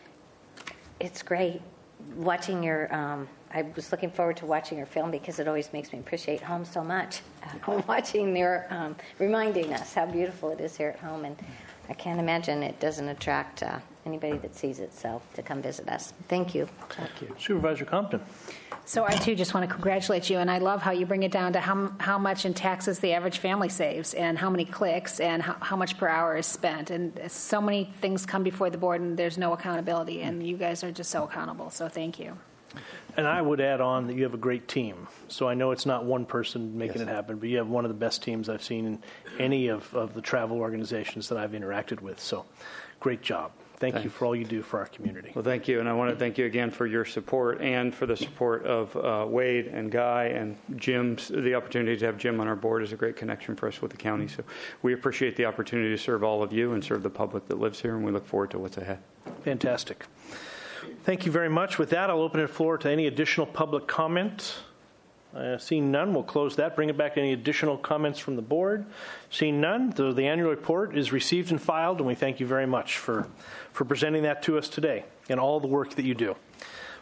it's great watching your. I was looking forward to watching your film because it always makes me appreciate home so much. Watching your reminding us how beautiful it is here at home, and I can't imagine it doesn't attract anybody that sees it to come visit us. Thank you. Thank you. Supervisor Compton. So I, too, just want to congratulate you, and I love how you bring it down to how much in taxes the average family saves and how many clicks and how much per hour is spent. And so many things come before the board, and there's no accountability, and you guys are just so accountable. So thank you. And I would add on that you have a great team. So I know it's not one person making it happen, but you have one of the best teams I've seen in any of the travel organizations that I've interacted with. So great job. Thank you for all you do for our community. Well, thank you. And I want to thank you again for your support and for the support of Wade and Guy and Jim. The opportunity to have Jim on our board is a great connection for us with the county. So we appreciate the opportunity to serve all of you and serve the public that lives here, and we look forward to what's ahead. Fantastic. Thank you very much. With that, I'll open the floor to any additional public comment. Seeing none, we'll close that. Bring it back to any additional comments from the board. Seeing none, the annual report is received and filed, and we thank you very much for presenting that to us today and all the work that you do.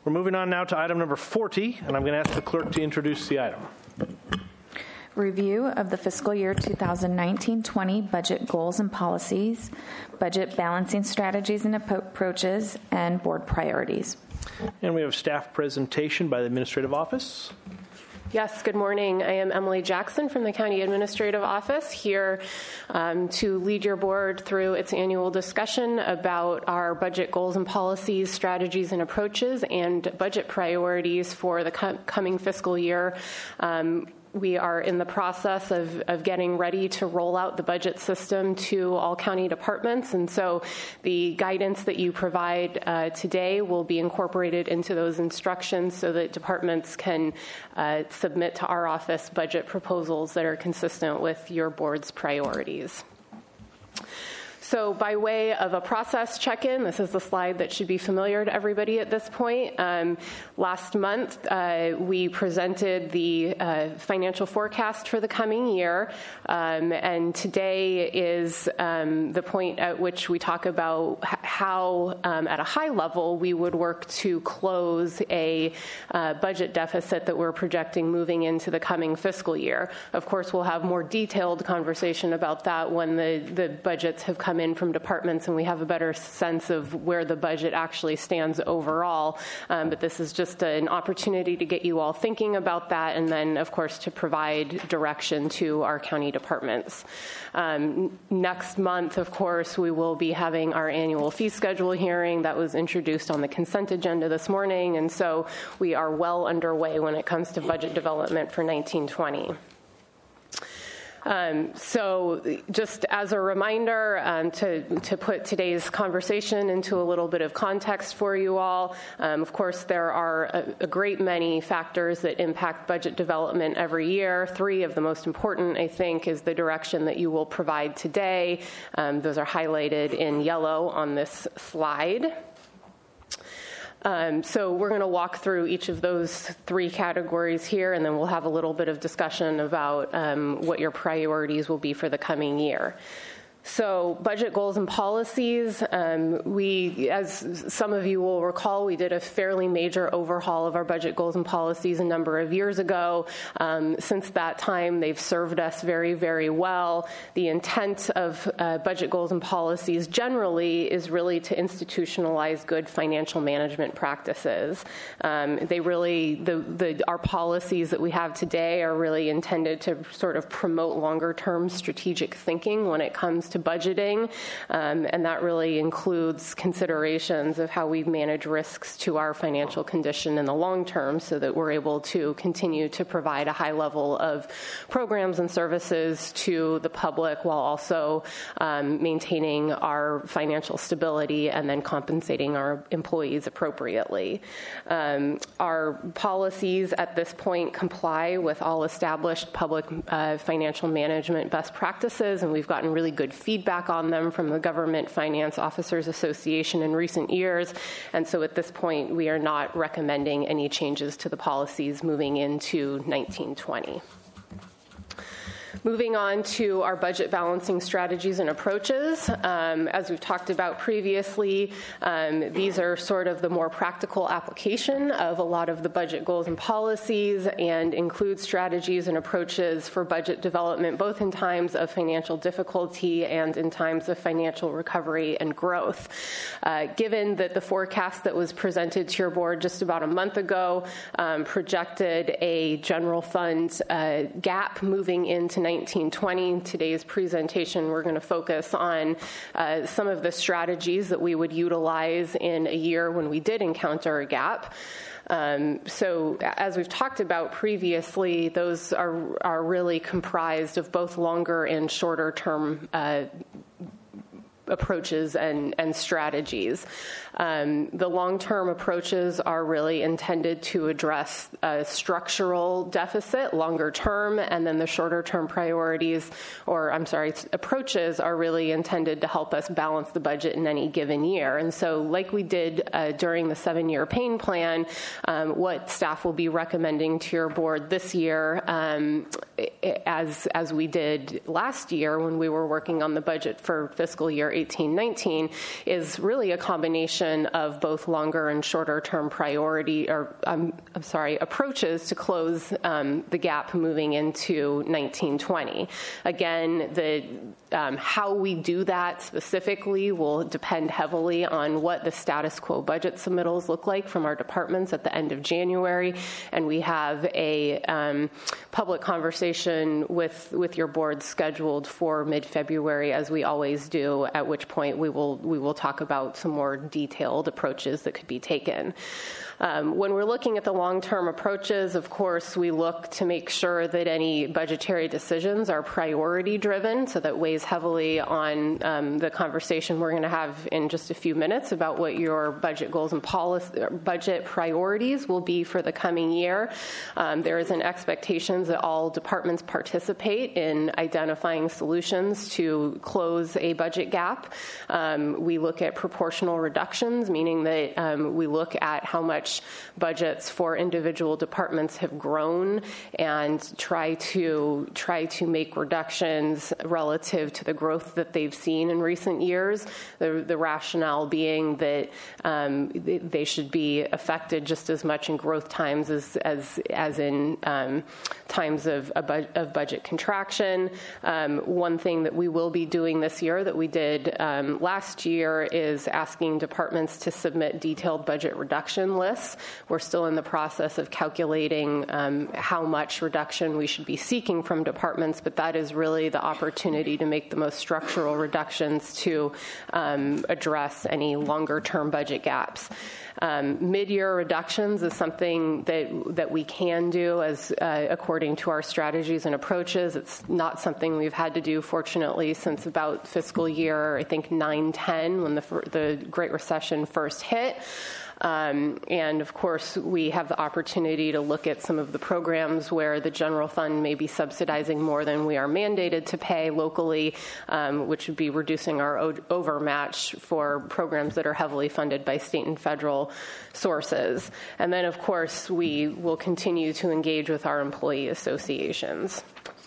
We're moving on now to item number 40, and I'm going to ask the clerk to introduce the item. Review of the fiscal year 2019-20 budget goals and policies, budget balancing strategies and approaches, and board priorities. And we have staff presentation by the Administrative Office. Yes, good morning. I am Emily Jackson from the County Administrative Office, here to lead your board through its annual discussion about our budget goals and policies, strategies and approaches, and budget priorities for the coming fiscal year. We are in the process of getting ready to roll out the budget system to all county departments, and so the guidance that you provide today will be incorporated into those instructions so that departments can submit to our office budget proposals that are consistent with your board's priorities. So by way of a process check-in, this is the slide that should be familiar to everybody at this point. Last month, we presented the financial forecast for the coming year, and today is the point at which we talk about how, at a high level, we would work to close a budget deficit that we're projecting moving into the coming fiscal year. Of course, we'll have more detailed conversation about that when the budgets have come in from departments and we have a better sense of where the budget actually stands overall. But this is just an opportunity to get you all thinking about that, and then, of course, to provide direction to our county departments. Next month, of course, we will be having our annual fee schedule hearing that was introduced on the consent agenda this morning, and so we are well underway when it comes to budget development for 1920. So just as a reminder, to put today's conversation into a little bit of context for you all, of course, there are a great many factors that impact budget development every year. Three of the most important, I think, is the direction that you will provide today. Those are highlighted in yellow on this slide. So we're going to walk through each of those three categories here, and then we'll have a little bit of discussion about what your priorities will be for the coming year. So budget goals and policies, we, as some of you will recall, we did a fairly major overhaul of our budget goals and policies a number of years ago. Since that time, they've served us very, very well. The intent of budget goals and policies generally is really to institutionalize good financial management practices. They really, our policies that we have today are really intended to sort of promote longer-term strategic thinking when it comes to budgeting, and that really includes considerations of how we manage risks to our financial condition in the long term so that we're able to continue to provide a high level of programs and services to the public while also maintaining our financial stability and then compensating our employees appropriately. Our policies at this point comply with all established public financial management best practices, and we've gotten really good feedback on them from the Government Finance Officers Association in recent years. And so at this point, we are not recommending any changes to the policies moving into 1920. Moving on to our budget balancing strategies and approaches. As we've talked about previously, these are sort of the more practical application of a lot of the budget goals and policies and include strategies and approaches for budget development, both in times of financial difficulty and in times of financial recovery and growth. Given that the forecast that was presented to your board just about a month ago projected a general fund gap moving into 1920. Today's presentation, we're going to focus on some of the strategies that we would utilize in a year when we did encounter a gap. So as we've talked about previously, those are really comprised of both longer and shorter term approaches and strategies. The long-term approaches are really intended to address a structural deficit longer term, and then the shorter-term approaches are really intended to help us balance the budget in any given year. And so like we did during the 7-year pain plan, what staff will be recommending to your board this year, as we did last year when we were working on the budget for fiscal year 18-19 is really a combination of both longer and shorter term approaches to close the gap moving into 19-20. Again, how we do that specifically will depend heavily on what the status quo budget submittals look like from our departments at the end of January, and we have a public conversation with your board scheduled for mid-February, as we always do, at which point we will talk about some more detailed approaches that could be taken. When we're looking at the long-term approaches, of course, we look to make sure that any budgetary decisions are priority-driven, so that weighs heavily on the conversation we're going to have in just a few minutes about what your budget goals and budget priorities will be for the coming year. There is an expectation that all departments participate in identifying solutions to close a budget gap. We look at proportional reductions, meaning that we look at how much budgets for individual departments have grown and try to make reductions relative to the growth that they've seen in recent years. The rationale being that they should be affected just as much in growth times as in times of budget contraction. One thing that we will be doing this year that we did last year is asking departments to submit detailed budget reduction lists. We're still in the process of calculating how much reduction we should be seeking from departments, but that is really the opportunity to make the most structural reductions to address any longer-term budget gaps. Mid-year reductions is something that we can do as according to our strategies and approaches. It's not something we've had to do, fortunately, since about fiscal year, I think, 9-10, when the Great Recession first hit. And of course, we have the opportunity to look at some of the programs where the general fund may be subsidizing more than we are mandated to pay locally, which would be reducing our overmatch for programs that are heavily funded by state and federal sources. And then, of course, we will continue to engage with our employee associations.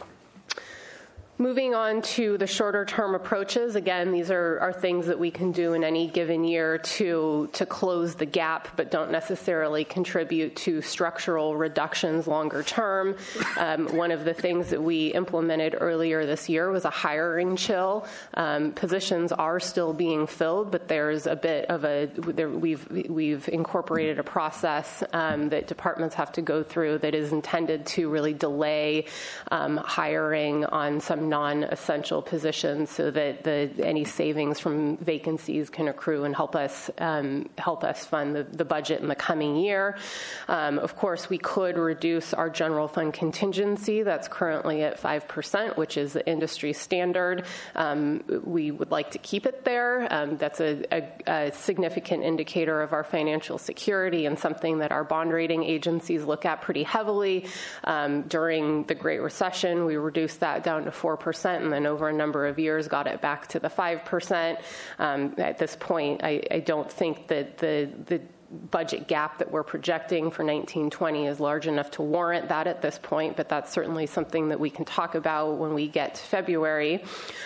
Moving on to the shorter-term approaches, again, these are things that we can do in any given year to close the gap, but don't necessarily contribute to structural reductions longer term. One of the things that we implemented earlier this year was a hiring chill. Positions are still being filled, but there's a bit of we've incorporated a process that departments have to go through that is intended to really delay hiring on some non-essential positions, so that any savings from vacancies can accrue and help us fund the budget in the coming year. Of course, we could reduce our general fund contingency. That's currently at 5%, which is the industry standard. We would like to keep it there. That's a significant indicator of our financial security and something that our bond rating agencies look at pretty heavily. During the Great Recession, we reduced that down to 4%, and then over a number of years got it back to the 5%. At this point, I don't think that the budget gap that we're projecting for 19-20 is large enough to warrant that at this point, but that's certainly something that we can talk about when we get to February.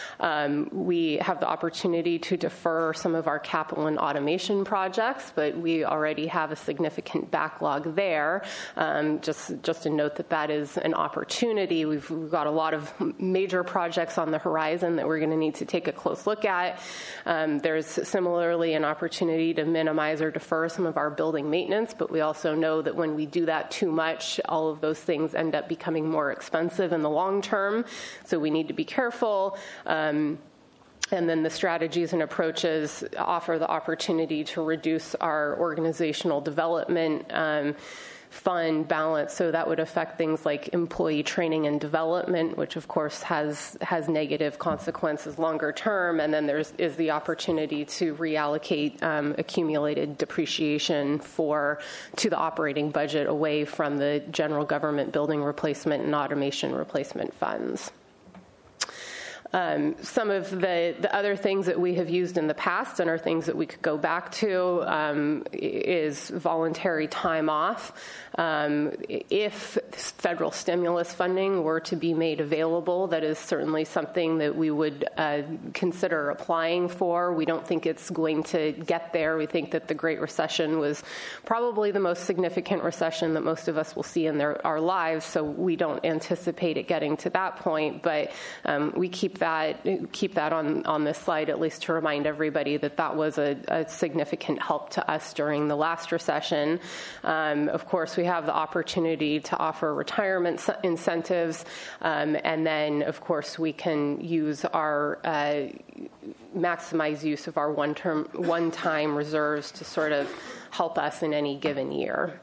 We have the opportunity to defer some of our capital and automation projects, but we already have a significant backlog there. Just to note that is an opportunity. We've got a lot of major projects on the horizon that we're going to need to take a close look at. There's similarly an opportunity to minimize or defer some of our building maintenance, but we also know that when we do that too much, all of those things end up becoming more expensive in the long term. So we need to be careful. And then the strategies and approaches offer the opportunity to reduce our organizational development fund balance. So that would affect things like employee training and development, which of course has negative consequences longer term. And then is the opportunity to reallocate accumulated depreciation to the operating budget away from the general government building replacement and automation replacement funds. Some of the other things that we have used in the past and are things that we could go back to is voluntary time off. If federal stimulus funding were to be made available, that is certainly something that we would consider applying for. We don't think it's going to get there. We think that the Great Recession was probably the most significant recession that most of us will see in our lives, so we don't anticipate it getting to that point. But we keep that on this slide, at least to remind everybody that that was a significant help to us during the last recession. Of course, we have the opportunity to offer retirement incentives, and then, of course, we can use our maximize use of our one-time reserves to sort of help us in any given year.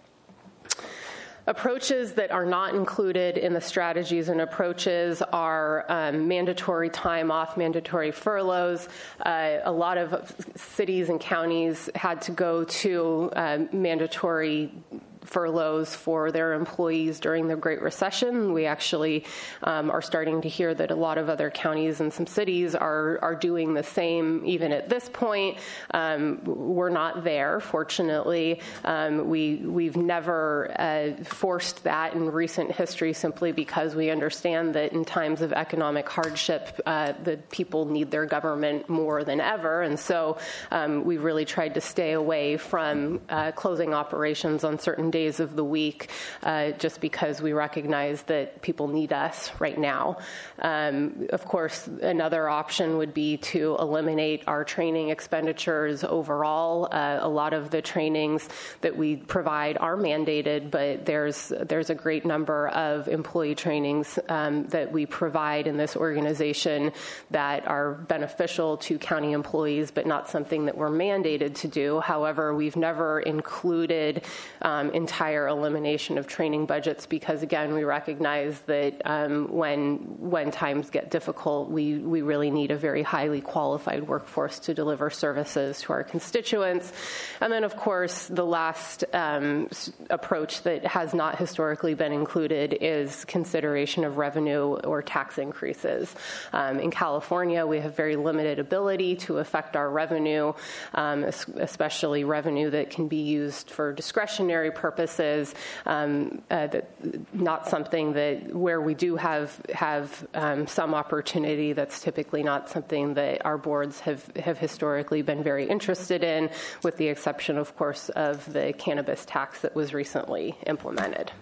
Approaches that are not included in the strategies and approaches are mandatory time off, mandatory furloughs. A lot of cities and counties had to go to mandatory furloughs for their employees during the Great Recession. We actually are starting to hear that a lot of other counties and some cities are doing the same even at this point. We're not there, fortunately. We've never forced that in recent history simply because we understand that in times of economic hardship, the people need their government more than ever. And so we've really tried to stay away from closing operations on certain days of the week just because we recognize that people need us right now. Of course, another option would be to eliminate our training expenditures overall. A lot of the trainings that we provide are mandated, but there's a great number of employee trainings that we provide in this organization that are beneficial to county employees, but not something that we're mandated to do. However, we've never included entire elimination of training budgets because, again, we recognize that when times get difficult, we really need a very highly qualified workforce to deliver services to our constituents. And then, of course, the last approach that has not historically been included is consideration of revenue or tax increases. In California, we have very limited ability to affect our revenue, especially revenue that can be used for discretionary purposes. Not something that where we do have some opportunity. That's typically not something that our boards have historically been very interested in, with the exception, of course, of the cannabis tax that was recently implemented.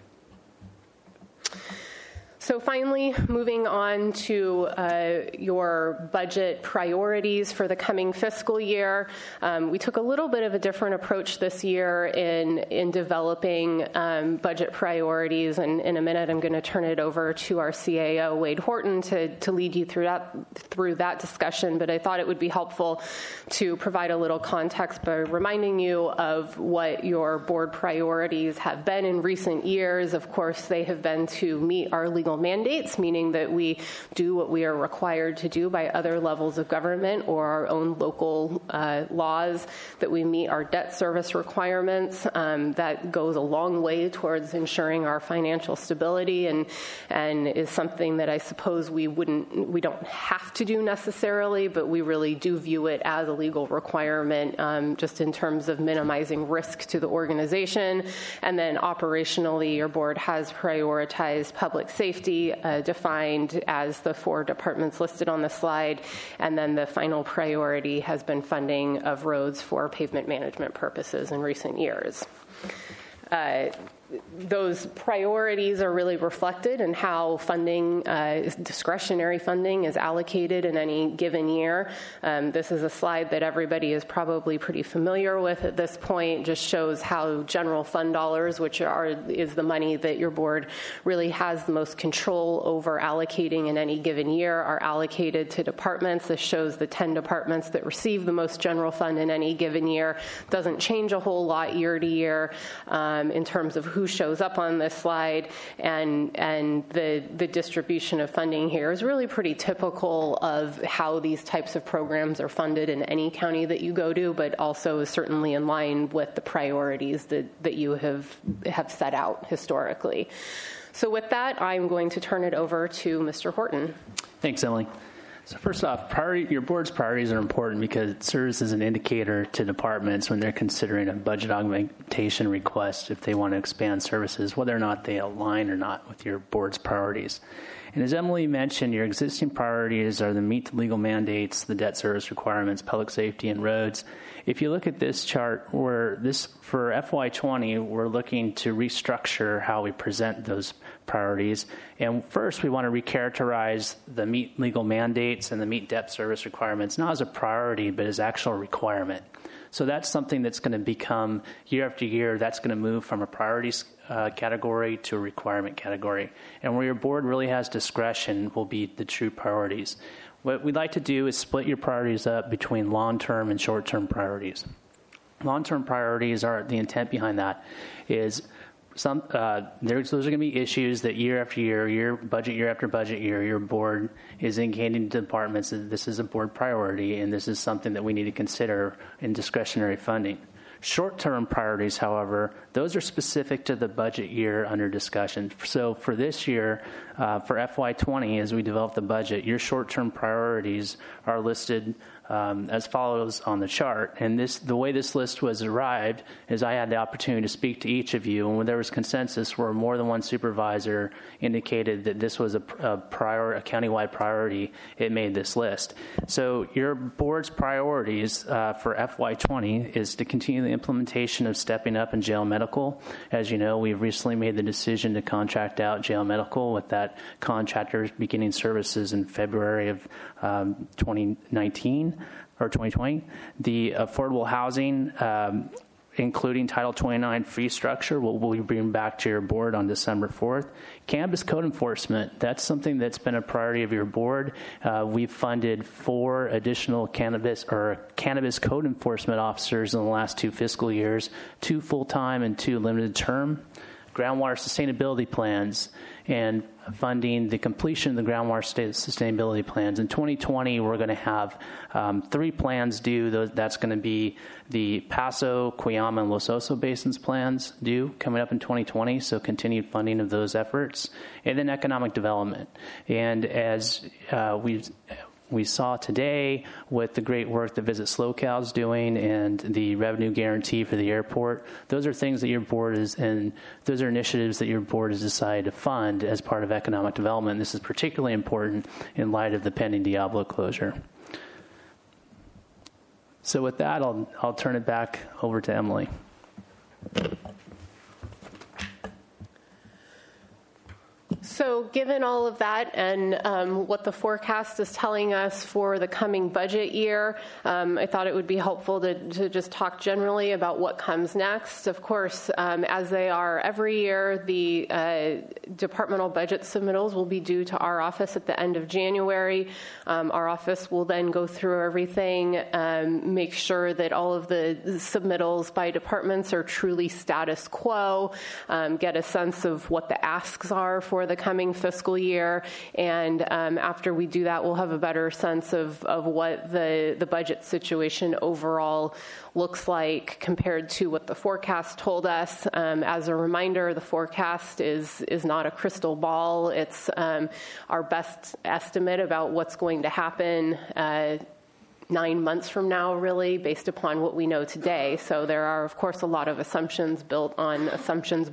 So finally, moving on to your budget priorities for the coming fiscal year. We took a little bit of a different approach this year in developing budget priorities, and in a minute I'm going to turn it over to our CAO, Wade Horton, to lead you through that discussion, but I thought it would be helpful to provide a little context by reminding you of what your board priorities have been in recent years. Of course, they have been to meet our legal mandates, meaning that we do what we are required to do by other levels of government or our own local laws, that we meet our debt service requirements. That goes a long way towards ensuring our financial stability and is something that I suppose we don't have to do necessarily, but we really do view it as a legal requirement just in terms of minimizing risk to the organization. And then operationally, your board has prioritized public safety, defined as the 4 departments listed on the slide, and then the final priority has been funding of roads for pavement management purposes in recent years. Those priorities are really reflected in how funding, discretionary funding, is allocated in any given year. This is a slide that everybody is probably pretty familiar with at this point. Just shows how general fund dollars, which is the money that your board really has the most control over allocating in any given year, are allocated to departments. This shows the 10 departments that receive the most general fund in any given year. Doesn't change a whole lot year to year in terms of who shows up on this slide, and the distribution of funding here is really pretty typical of how these types of programs are funded in any county that you go to, but also is certainly in line with the priorities that you have set out historically. So with that, I'm going to turn it over to Mr. Horton. Thanks, Emily. So first off, your board's priorities are important because it serves as an indicator to departments when they're considering a budget augmentation request if they want to expand services, whether or not they align or not with your board's priorities. And as Emily mentioned, your existing priorities are the meet the legal mandates, the debt service requirements, public safety, and roads. If you look at this chart, for FY20, we're looking to restructure how we present those priorities. And first, we want to recharacterize the meet legal mandates and the meet debt service requirements, not as a priority, but as actual requirement. So that's something that's going to become, year after year, that's going to move from a priorities category to a requirement category. And where your board really has discretion will be the true priorities. What we'd like to do is split your priorities up between long-term and short-term priorities. Long-term priorities are, the intent behind that is those are going to be issues that year after year after budget year, your board is indicating to departments that this is a board priority and this is something that we need to consider in discretionary funding. Short-term priorities, however, those are specific to the budget year under discussion. So for this year, for FY20, as we develop the budget, your short-term priorities are listed as follows on the chart. And the way this list was arrived is I had the opportunity to speak to each of you, and when there was consensus where more than one supervisor indicated that this was a countywide priority, it made this list. So your board's priorities for FY20 is to continue the implementation of stepping up in jail medical. As you know, we've recently made the decision to contract out jail medical with that contractor beginning services in February of 2019 or 2020. The affordable housing, including Title 29 fee structure, we'll be bringing back to your board on December 4th. Cannabis code enforcement, that's something that's been a priority of your board. We've funded 4 additional cannabis code enforcement officers in the last 2 fiscal years, 2 full-time and 2 limited term. Groundwater sustainability plans and funding the completion of the groundwater sustainability plans. In 2020, we're going to have 3 plans due. That's going to be the Paso, Cuyama, and Los Osos Basins plans due coming up in 2020, so continued funding of those efforts. And then economic development. And as we saw today with the great work that Visit SlowCal is doing and the revenue guarantee for the airport, those are things that your board those are initiatives that your board has decided to fund as part of economic development. This is particularly important in light of the pending Diablo closure. So with that, I'll turn it back over to Emily. So given all of that and what the forecast is telling us for the coming budget year, I thought it would be helpful to just talk generally about what comes next. Of course, as they are every year, the departmental budget submittals will be due to our office at the end of January. Our office will then go through everything, make sure that all of the submittals by departments are truly status quo, get a sense of what the asks are for the coming fiscal year, and after we do that, we'll have a better sense of what the budget situation overall looks like compared to what the forecast told us. As a reminder, the forecast is not a crystal ball. It's our best estimate about what's going to happen 9 months from now, really, based upon what we know today. So there are, of course, a lot of assumptions built on assumptions.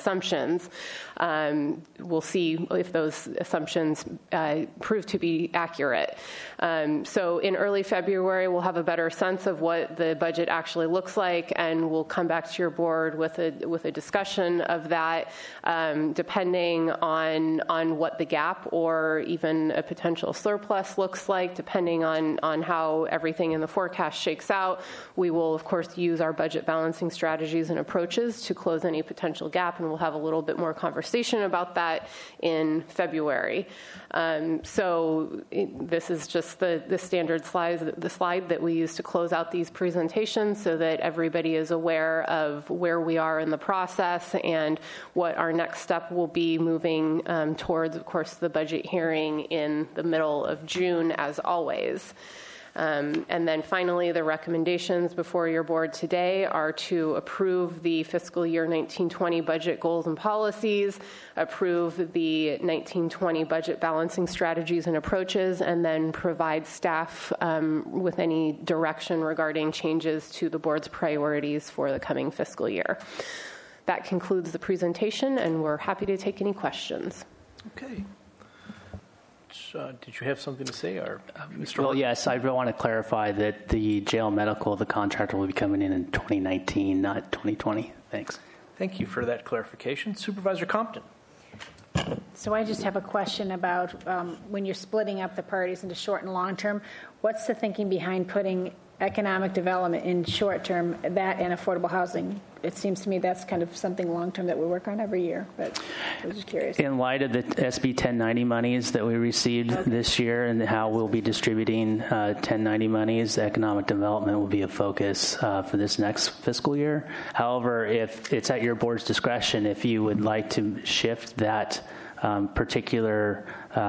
We'll see if those assumptions prove to be accurate. So in early February, we'll have a better sense of what the budget actually looks like, and we'll come back to your board with a discussion of that, depending on what the gap or even a potential surplus looks like, depending on how everything in the forecast shakes out. We will, of course, use our budget balancing strategies and approaches to close any potential gap, and we'll have a little bit more conversation about that in February. So this is just the standard slide that we use to close out these presentations so that everybody is aware of where we are in the process and what our next step will be moving towards, of course, the budget hearing in the middle of June, as always. And then finally, the recommendations before your board today are to approve the fiscal year 1920 budget goals and policies, approve the 1920 budget balancing strategies and approaches, and then provide staff with any direction regarding changes to the board's priorities for the coming fiscal year. That concludes the presentation, and we're happy to take any questions. Okay. Did you have something to say, or Mr. Well, yes, I want to clarify that the jail medical, the contractor, will be coming in 2019, not 2020. Thanks. Thank you for that clarification. Supervisor Compton. So I just have a question about when you're splitting up the priorities into short and long term, what's the thinking behind putting economic development in short term, that and affordable housing? It seems to me that's kind of something long term that we work on every year, but I was just curious. In light of the SB 1090 monies that we received this year and how we'll be distributing 1090 monies, economic development will be a focus for this next fiscal year. However, if it's at your board's discretion, if you would like to shift that particular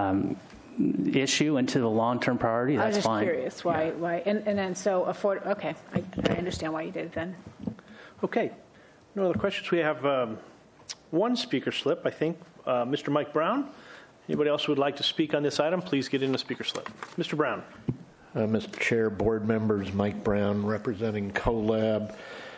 issue into the long-term priority, that's fine. I was just curious why, and then so okay, I understand why you did it then. Okay, no other questions. We have one speaker slip, I think. Mr. Mike Brown. Anybody else who would like to speak on this item, please get in the speaker slip. Mr. Brown. Mr. Chair, board members, Mike Brown representing CoLab.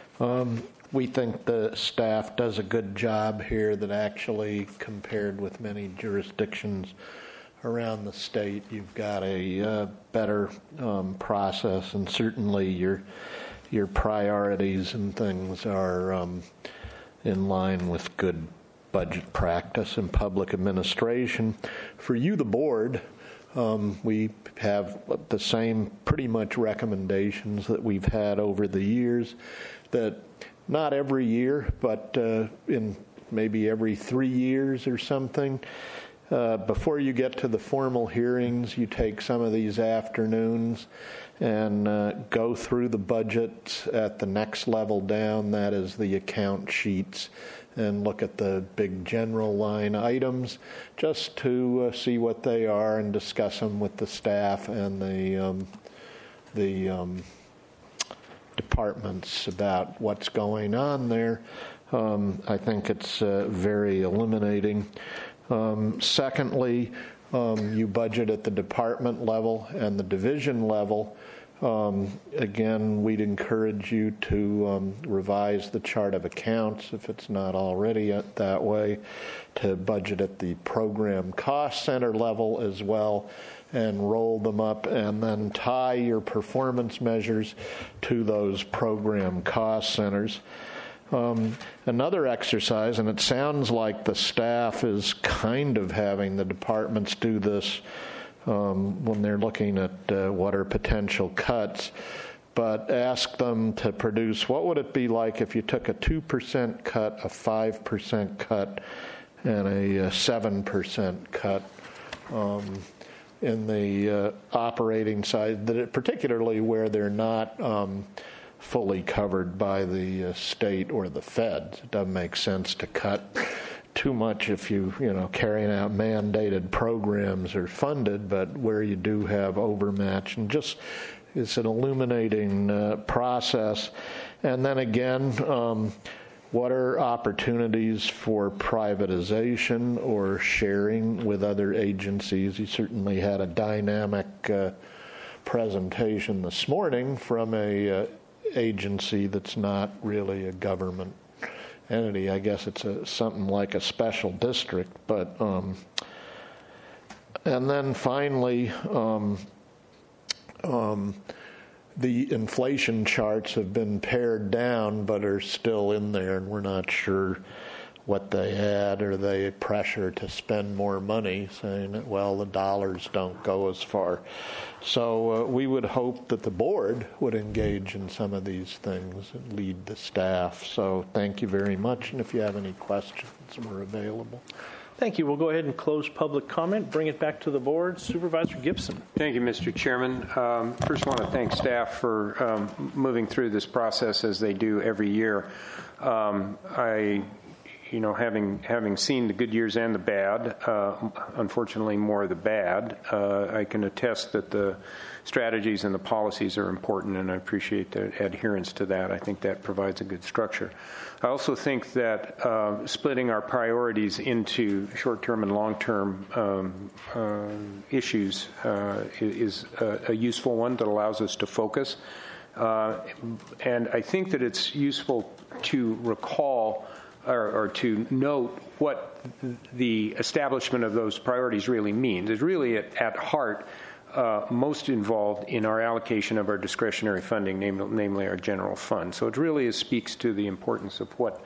We think the staff does a good job here that actually, compared with many jurisdictions around the state, you've got a better process, and certainly your priorities and things are in line with good budget practice and public administration. For you, the board, we have the same pretty much recommendations that we've had over the years, that not every year, but in maybe every 3 years or something, before you get to the formal hearings, you take some of these afternoons and go through the budgets at the next level down, that is the account sheets, and look at the big general line items just to see what they are and discuss them with the staff and the departments about what's going on there. I think it's very illuminating. Secondly, you budget at the department level and the division level. Again, we'd encourage you to revise the chart of accounts, if it's not already that way, to budget at the program cost center level as well, and roll them up and then tie your performance measures to those program cost centers. Another exercise, and it sounds like the staff is kind of having the departments do this when they're looking at what are potential cuts, but ask them to produce what would it be like if you took a 2% cut, a 5% cut, and a 7% cut in the operating side, particularly where they're not fully covered by the state or the feds. It doesn't make sense to cut too much if you carrying out mandated programs are funded, but where you do have overmatch, and just it's an illuminating process. And then again, what are opportunities for privatization or sharing with other agencies? You certainly had a dynamic presentation this morning from a agency that's not really a government entity. I guess it's something like a special district. But and then finally, the inflation charts have been pared down, but are still in there, and we're not sure what they had. Or they pressure to spend more money, saying that, well, the dollars don't go as far. So we would hope that the board would engage in some of these things and lead the staff. So thank you very much, and if you have any questions, we're available. Thank you. We'll go ahead and close public comment, bring it back to the board. Supervisor Gibson. Thank you, Mr. Chairman. First, I want to thank staff for moving through this process as they do every year. I having seen the good years and the bad, unfortunately more of the bad, I can attest that the strategies and the policies are important, and I appreciate the adherence to that. I think that provides a good structure. I also think that splitting our priorities into short-term and long-term issues is a useful one that allows us to focus. And I think that it's useful to recall or to note what the establishment of those priorities really means. It's really at heart most involved in our allocation of our discretionary funding, namely our general fund. So it really speaks to the importance of what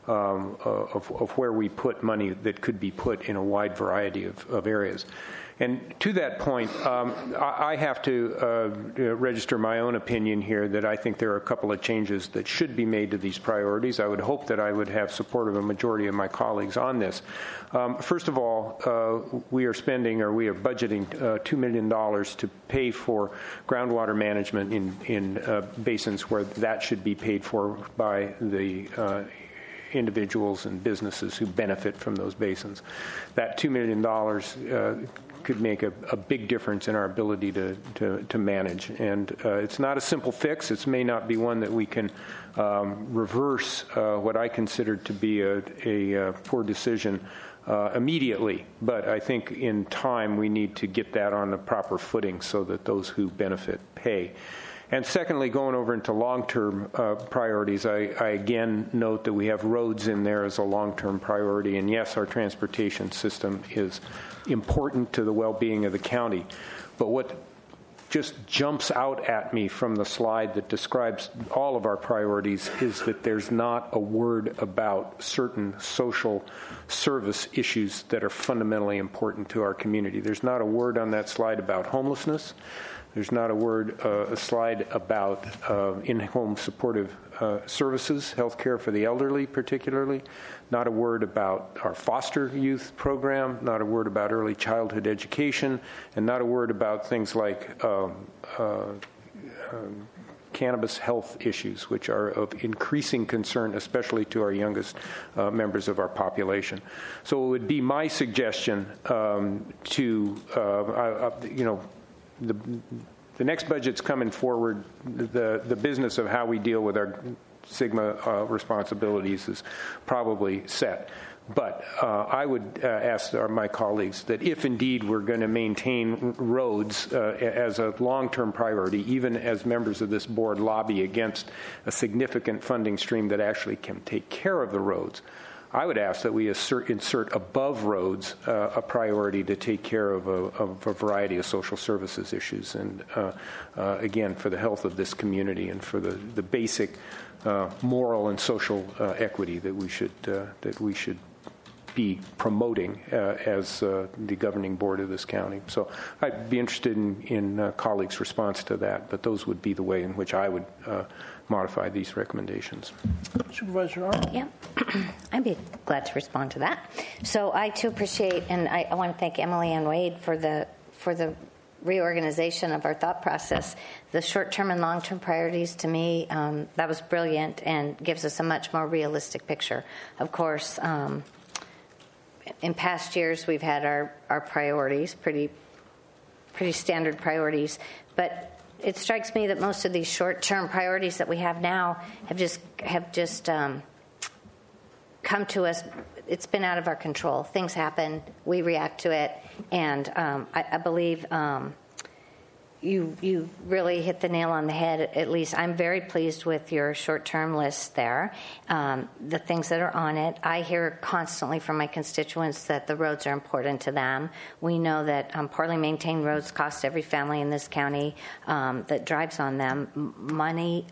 of where we put money that could be put in a wide variety of areas. And to that point, I have to register my own opinion here that I think there are a couple of changes that should be made to these priorities. I would hope that I would have support of a majority of my colleagues on this. First of all, we are budgeting $2 million to pay for groundwater management in basins where that should be paid for by the individuals and businesses who benefit from those basins. That $2 million could make a big difference in our ability to manage. And it's not a simple fix. It may not be one that we can reverse what I consider to be a poor decision immediately. But I think in time we need to get that on the proper footing so that those who benefit pay. And secondly, going over into long-term priorities, I again note that we have roads in there as a long-term priority. And yes, our transportation system is important to the well-being of the county. But what just jumps out at me from the slide that describes all of our priorities is that there's not a word about certain social service issues that are fundamentally important to our community. There's not a word on that slide about homelessness. There's not a slide about in-home supportive services, health care for the elderly particularly, not a word about our foster youth program, not a word about early childhood education, and not a word about things like cannabis health issues, which are of increasing concern, especially to our youngest members of our population. So it would be my suggestion the next budget's coming forward. The business of how we deal with our SGMA responsibilities is probably set. But I would ask my colleagues that if indeed we're going to maintain roads as a long-term priority, even as members of this board lobby against a significant funding stream that actually can take care of the roads, I would ask that we insert above roads a priority to take care of a variety of social services issues, and again, for the health of this community and for the basic moral and social equity that we should be promoting as the governing board of this county. So I'd be interested in colleagues' response to that, but those would be the way in which I would modify these recommendations. Supervisor Arnold? Yeah, I'd be glad to respond to that. So I too appreciate, and I want to thank Emily and Wade for the reorganization of our thought process. The short-term and long-term priorities, to me, that was brilliant and gives us a much more realistic picture. Of course, in past years, we've had our priorities, pretty standard priorities, but it strikes me that most of these short-term priorities that we have now have just come to us. It's been out of our control. Things happen, we react to it, and I believe you really hit the nail on the head. At least I'm very pleased with your short-term list there, the things that are on it. I hear constantly from my constituents that the roads are important to them. We know that poorly maintained roads cost every family in this county that drives on them money.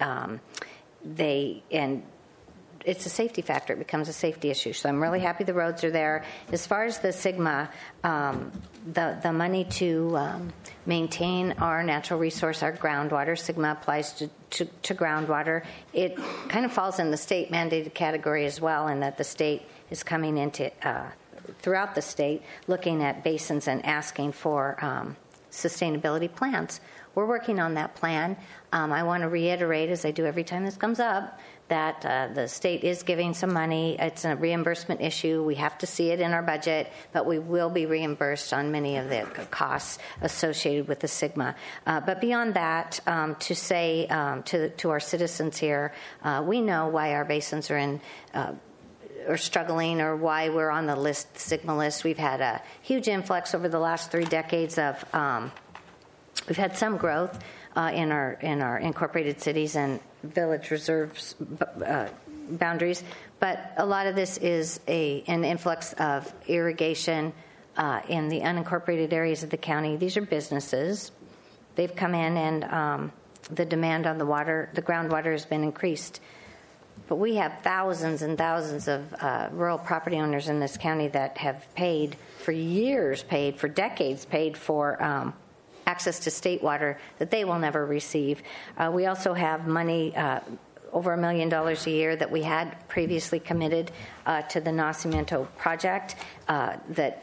It's a safety factor. It becomes a safety issue. So I'm really happy the roads are there. As far as the SGMA, the money to maintain our natural resource, our groundwater, SGMA applies to groundwater. It kind of falls in the state mandated category as well, in that the state is coming into, throughout the state, looking at basins and asking for sustainability plans. We're working on that plan. I want to reiterate, as I do every time this comes up, that the state is giving some money. It's a reimbursement issue. We have to see it in our budget, but we will be reimbursed on many of the costs associated with the SGMA. But beyond that, to say to our citizens here, we know why our basins are struggling, or why we're on the SGMA list. We've had a huge influx over the last 3 decades of. We've had some growth in our incorporated cities and village reserves boundaries, but a lot of this is an influx of irrigation in the unincorporated areas of the county. These are businesses. They've come in, and the demand on the groundwater has been increased. But we have thousands and thousands of rural property owners in this county that have paid for decades, for access to state water that they will never receive. We also have money, over $1 million a year, that we had previously committed to the Nacimiento project that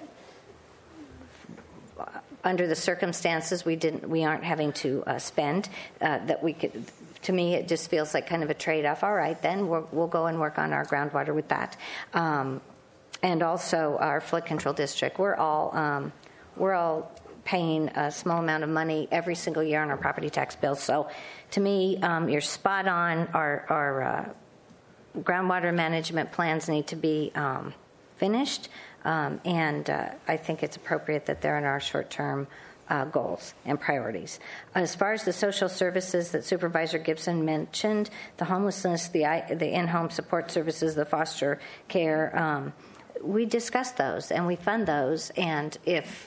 under the circumstances we aren't having to spend, that we could. To me, it just feels like kind of a trade-off. All right, then we'll go and work on our groundwater with that. And also our flood control district. We're all paying a small amount of money every single year on our property tax bills. So to me, you're spot on. Our groundwater management plans need to be finished, and I think it's appropriate that they're in our short-term goals and priorities. As far as the social services that Supervisor Gibson mentioned, the homelessness, the in-home support services, the foster care, we discuss those and we fund those. And if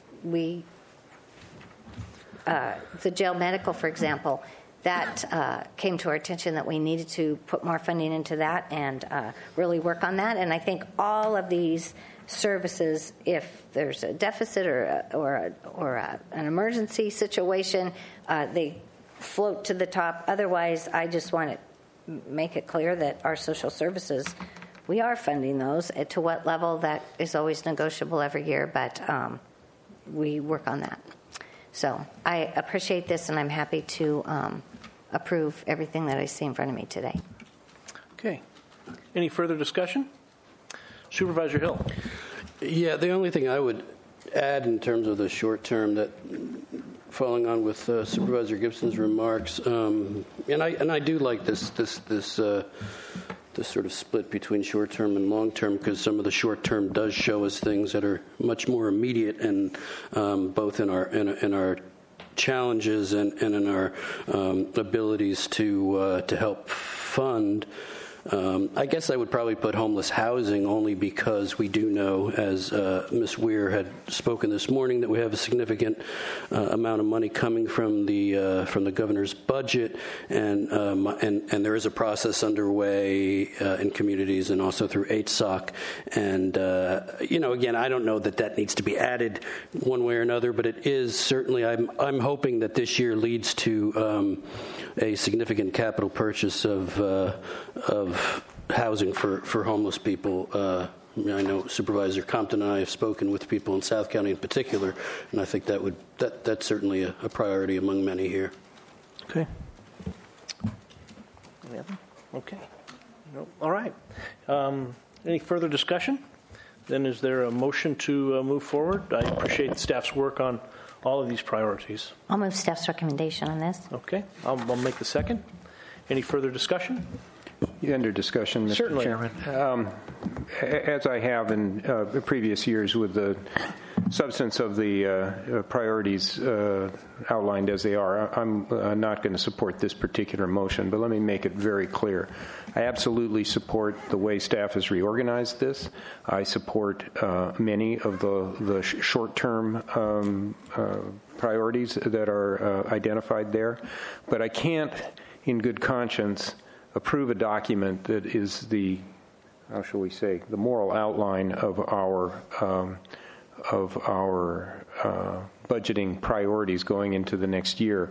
the jail medical, for example, that came to our attention that we needed to put more funding into that and really work on that. And I think all of these services, if there's a deficit or an emergency situation, they float to the top. Otherwise, I just want to make it clear that our social services, we are funding those. To what level, that is always negotiable every year, but we work on that. So I appreciate this, and I'm happy to approve everything that I see in front of me today. Okay. Any further discussion? Supervisor Hill. Yeah, the only thing I would add in terms of the short term, that following on with Supervisor Gibson's remarks, and I do like this sort of split between short term and long term, because some of the short term does show us things that are much more immediate, and both in our challenges and in our abilities to help fund. I guess I would probably put homeless housing, only because we do know, as Ms. Weir had spoken this morning, that we have a significant amount of money coming from the governor's budget, and there is a process underway in communities and also through HSOC. And again, I don't know that needs to be added one way or another, but it is certainly. I'm hoping that this year leads to a significant capital purchase of housing for homeless people. I know Supervisor Compton and I have spoken with people in South County in particular, and I think that's certainly a priority among many here. Okay. Okay. No. All right. Any further discussion? Then is there a motion to move forward? I appreciate the staff's work on all of these priorities. I'll move staff's recommendation on this. Okay. I'll make the second. Any further discussion? Under discussion, Mr. Certainly. Chairman. As I have in previous years, with the substance of the priorities outlined as they are, I'm not going to support this particular motion, but let me make it very clear. I absolutely support the way staff has reorganized this. I support many of the short-term priorities that are identified there, but I can't, in good conscience, approve a document that is the, how shall we say, the moral outline of our budgeting priorities going into the next year,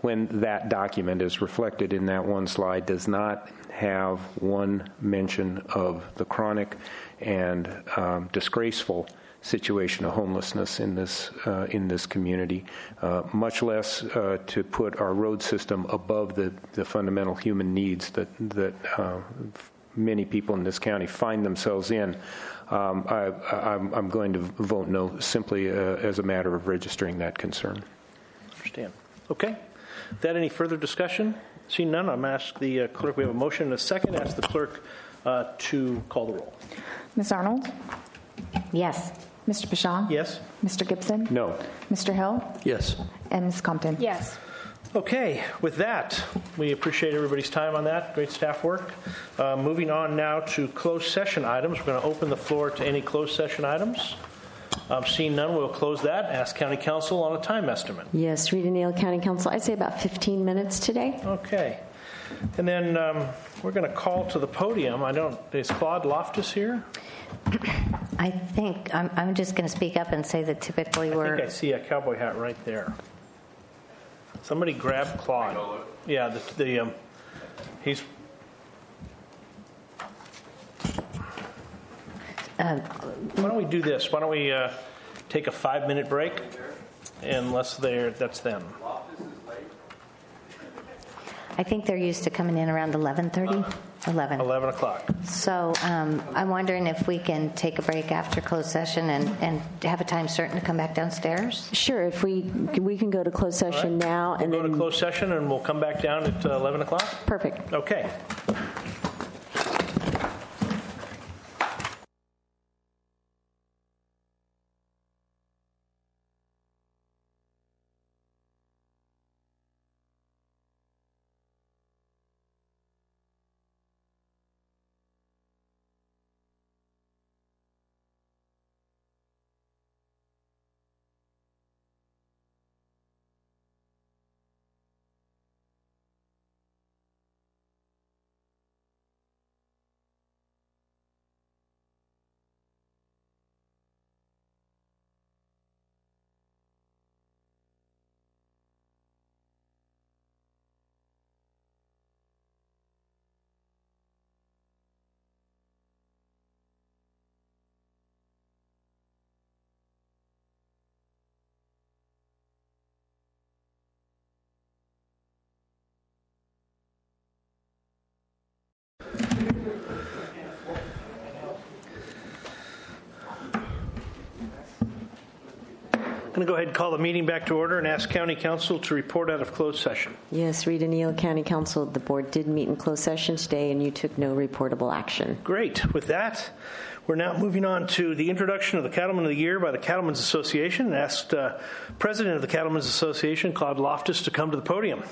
when that document is reflected in that one slide does not have one mention of the chronic and disgraceful situation of homelessness in this community, much less to put our road system above the fundamental human needs that many people in this county find themselves in. I'm going to vote no, simply as a matter of registering that concern. Understand. Okay. Without any further discussion, seeing none, I'm going to ask the clerk. We have a motion and a second. Ask the clerk to call the roll. Ms. Arnold? Yes. Mr. Pashon? Yes. Mr. Gibson? No. Mr. Hill? Yes. And Ms. Compton? Yes. Okay, with that, we appreciate everybody's time on that. Great staff work. Moving on now to closed session items. We're going to open the floor to any closed session items. Seeing none, we'll close that. Ask County Council on a time estimate. Yes, Rita Neal, County Council. I'd say about 15 minutes today. Okay. And then we're going to call to the podium. Is Claude Loftus here? I think I'm just going to speak up and say that typically I think I see a cowboy hat right there. Somebody grab Claude. Yeah, he's. Why don't we do this? Why don't we take a 5-minute break? Unless that's them. I think they're used to coming in around 11:30. 11 o'clock. So I'm wondering if we can take a break after closed session and have a time certain to come back downstairs? Sure. If we can go to closed session now. We'll go to closed session and we'll come back down at 11 o'clock? Perfect. Okay. I'm going to go ahead and call the meeting back to order and ask County Council to report out of closed session. Yes, Rita Neal, County Council. The board did meet in closed session today, and you took no reportable action. Great. With that, we're now moving on to the introduction of the Cattleman of the Year by the Cattlemen's Association, and asked President of the Cattlemen's Association, Claude Loftus, to come to the podium.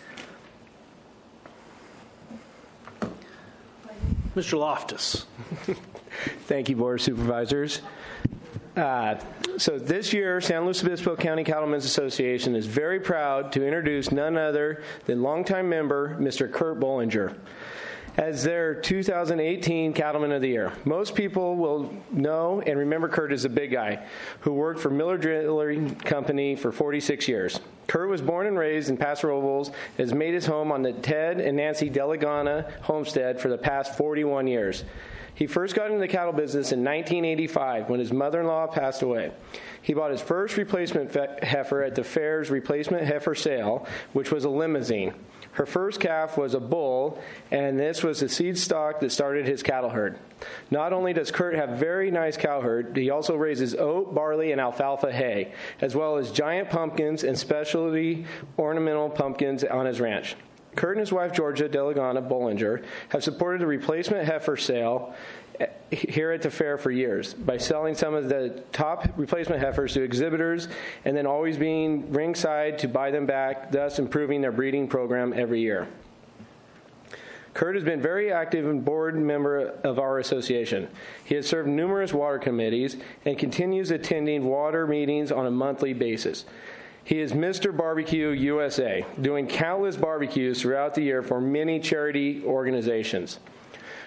Mr. Loftus. Thank you, Board of Supervisors. So this year, San Luis Obispo County Cattlemen's Association is very proud to introduce none other than longtime member, Mr. Kurt Bollinger, as their 2018 Cattleman of the Year. Most people will know and remember Kurt as a big guy who worked for Miller Drilling Company for 46 years. Kurt was born and raised in Paso Robles and has made his home on the Ted and Nancy Delegana homestead for the past 41 years. He first got into the cattle business in 1985 when his mother-in-law passed away. He bought his first replacement heifer at the fair's replacement heifer sale, which was a limousine. Her first calf was a bull, and this was the seed stock that started his cattle herd. Not only does Kurt have very nice cow herd, he also raises oat, barley, and alfalfa hay, as well as giant pumpkins and specialty ornamental pumpkins on his ranch. Kurt and his wife, Georgia Delegana Bollinger, have supported the replacement heifer sale here at the fair for years by selling some of the top replacement heifers to exhibitors and then always being ringside to buy them back, thus improving their breeding program every year. Kurt has been very active and board member of our association. He has served numerous water committees and continues attending water meetings on a monthly basis. He is Mr. Barbecue USA, doing countless barbecues throughout the year for many charity organizations.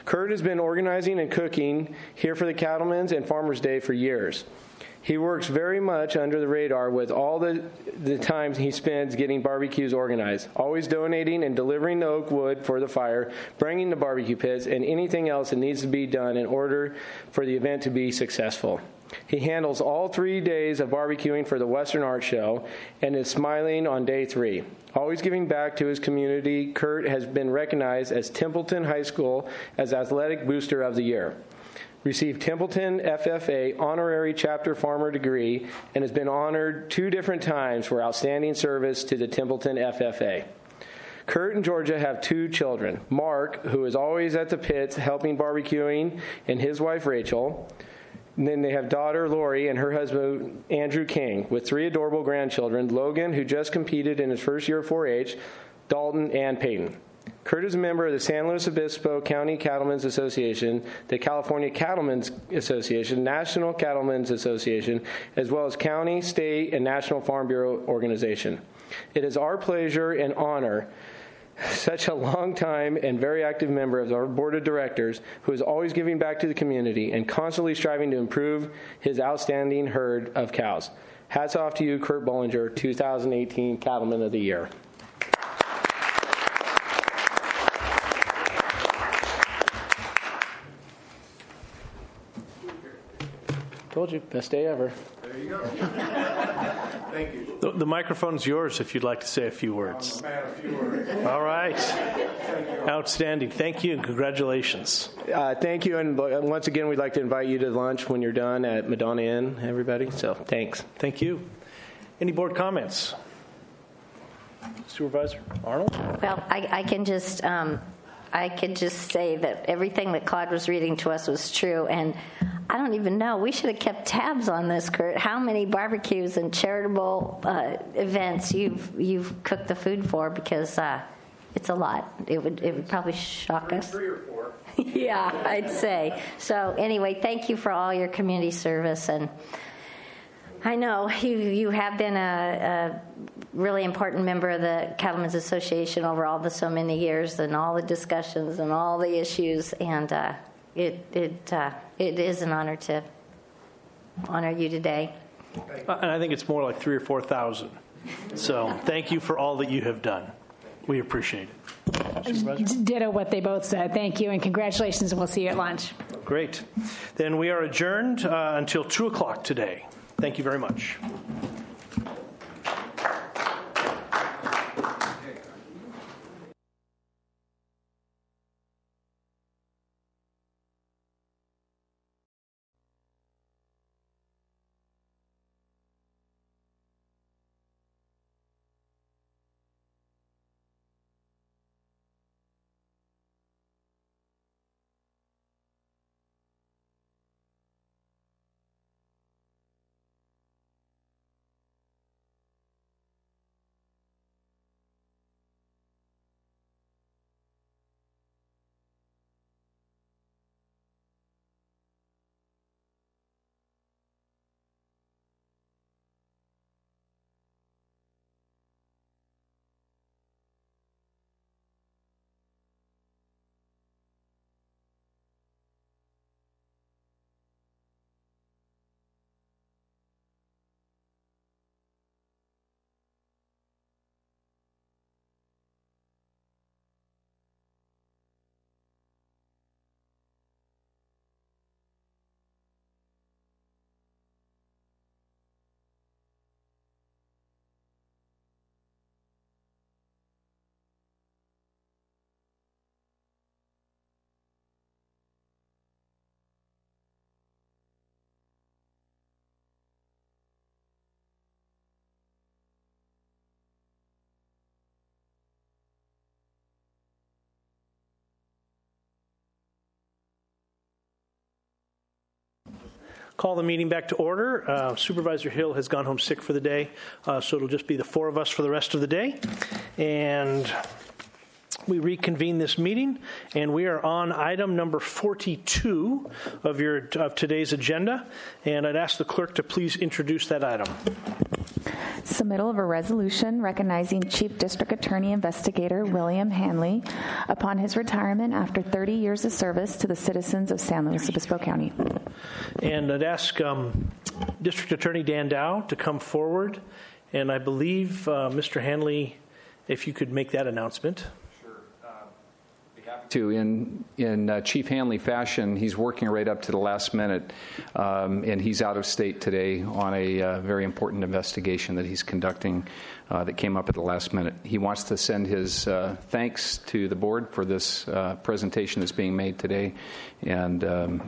Kurt has been organizing and cooking here for the Cattlemen's and Farmers Day for years. He works very much under the radar with all the time he spends getting barbecues organized, always donating and delivering the oak wood for the fire, bringing the barbecue pits, and anything else that needs to be done in order for the event to be successful. He handles all 3 days of barbecuing for the Western Art Show and is smiling on day 3. Always giving back to his community, Kurt has been recognized as Templeton High School as Athletic Booster of the Year. Received Templeton FFA honorary chapter farmer degree and has been honored 2 different times for outstanding service to the Templeton FFA. Kurt and Georgia have 2 children, Mark, who is always at the pits helping barbecuing, and his wife Rachel. And then they have daughter Lori and her husband Andrew King with 3 adorable grandchildren, Logan, who just competed in his first year of 4-H, Dalton, and Peyton. Kurt is a member of the San Luis Obispo County Cattlemen's Association, the California Cattlemen's Association, National Cattlemen's Association, as well as county, state, and National Farm Bureau organization. It is our pleasure and honor such a long time and very active member of our board of directors who is always giving back to the community and constantly striving to improve his outstanding herd of cows. Hats off to you, Kurt Bollinger, 2018 Cattleman of the Year. Told you, best day ever. There you go. Thank you. The microphone's yours if you'd like to say a few words. A few words. All right. Outstanding. Thank you and congratulations. Thank you. And once again, we'd like to invite you to lunch when you're done at Madonna Inn, everybody. So thanks. Thank you. Any board comments? Supervisor Arnold? Well, I can just say that everything that Claude was reading to us was true, and I don't even know. We should have kept tabs on this, Kurt. How many barbecues and charitable events you've cooked the food for? Because it's a lot. It would probably shock us. 3 or 4. Yeah, I'd say. So anyway, thank you for all your community service, and I know you have been a really important member of the Cattlemen's Association over so many years, and all the discussions and all the issues, and it is an honor to honor you today. And I think it's more like 3,000 or 4,000. So thank you for all that you have done. We appreciate it. Ditto what they both said. Thank you and congratulations, and we'll see you at lunch. Great. Then we are adjourned until 2 o'clock today. Thank you very much. Call the meeting back to order. Supervisor Hill has gone home sick for the day, so it'll just be the 4 of us for the rest of the day. And we reconvene this meeting, and we are on item number 42 of today's agenda. And I'd ask the clerk to please introduce that item. Submittal of a resolution recognizing Chief District Attorney Investigator William Hanley upon his retirement after 30 years of service to the citizens of San Luis Obispo County. And I'd ask District Attorney Dan Dow to come forward. And I believe, Mr. Hanley, if you could make that announcement. In Chief Hanley fashion, he's working right up to the last minute, and he's out of state today on a very important investigation that he's conducting that came up at the last minute. He wants to send his thanks to the board for this presentation that's being made today, and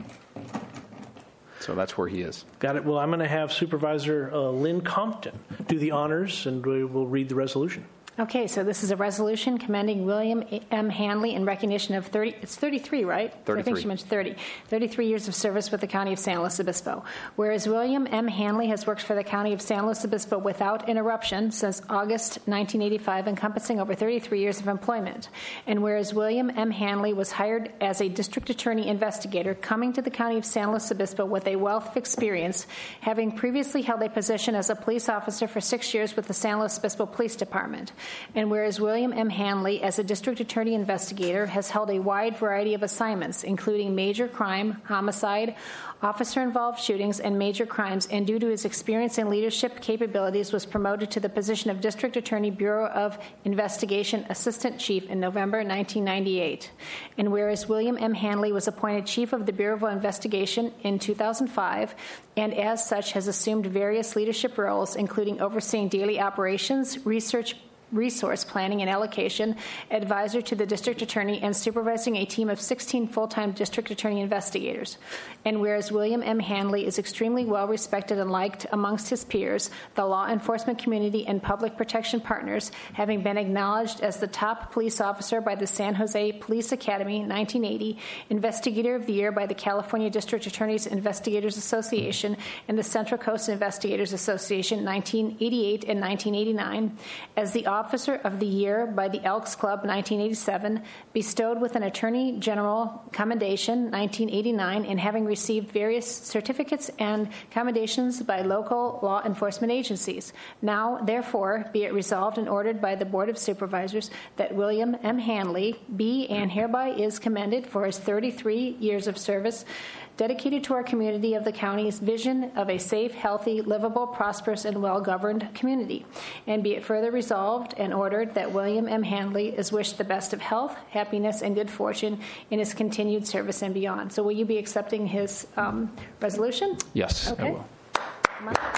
so that's where he is. Got it. Well, I'm going to have Supervisor Lynn Compton do the honors, and we will read the resolution. Okay, so this is a resolution commending William M. Hanley in recognition of 33, right? 33. I think she mentioned 33 years of service with the County of San Luis Obispo. Whereas William M. Hanley has worked for the County of San Luis Obispo without interruption since August 1985, encompassing over 33 years of employment. And whereas William M. Hanley was hired as a district attorney investigator coming to the County of San Luis Obispo with a wealth of experience, having previously held a position as a police officer for 6 years with the San Luis Obispo Police Department. And whereas William M. Hanley, as a district attorney investigator, has held a wide variety of assignments, including major crime, homicide, officer-involved shootings, and major crimes, and due to his experience and leadership capabilities, was promoted to the position of District Attorney, Bureau of Investigation Assistant Chief in November 1998. And whereas William M. Hanley was appointed Chief of the Bureau of Investigation in 2005, and as such has assumed various leadership roles, including overseeing daily operations, resource planning and allocation, advisor to the district attorney, and supervising a team of 16 full-time district attorney investigators. And whereas William M. Hanley is extremely well respected and liked amongst his peers, the law enforcement community, and public protection partners, having been acknowledged as the top police officer by the San Jose Police Academy 1980, Investigator of the Year by the California District Attorneys Investigators Association and the Central Coast Investigators Association 1988 and 1989, as the Officer of the Year by the Elks Club 1987, bestowed with an Attorney General Commendation 1989, and having received various certificates and commendations by local law enforcement agencies. Now, therefore, be it resolved and ordered by the Board of Supervisors that William M. Hanley be and hereby is commended for his 33 years of service dedicated to our community of the county's vision of a safe, healthy, livable, prosperous, and well-governed community. And be it further resolved and ordered that William M. Hanley is wished the best of health, happiness, and good fortune in his continued service and beyond. So will you be accepting his resolution? Yes, okay. I will. Come on.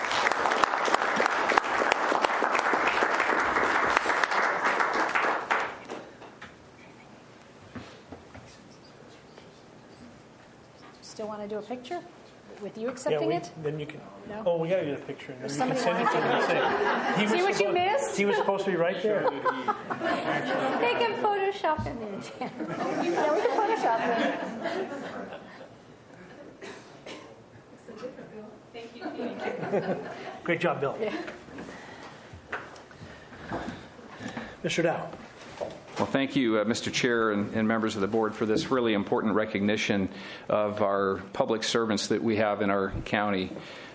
Still want to do a picture with you accepting it? Then you can. No? Oh, we got to get a picture. And then you can Somebody send it to him and say, See what you missed? He was supposed to be right there. They can Photoshop him in. Yeah, we can Photoshop him. Thank you. Great job, Bill. Yeah. Mr. Dow. Well, thank you, Mr. Chair and members of the board, for this really important recognition of our public servants that we have in our county.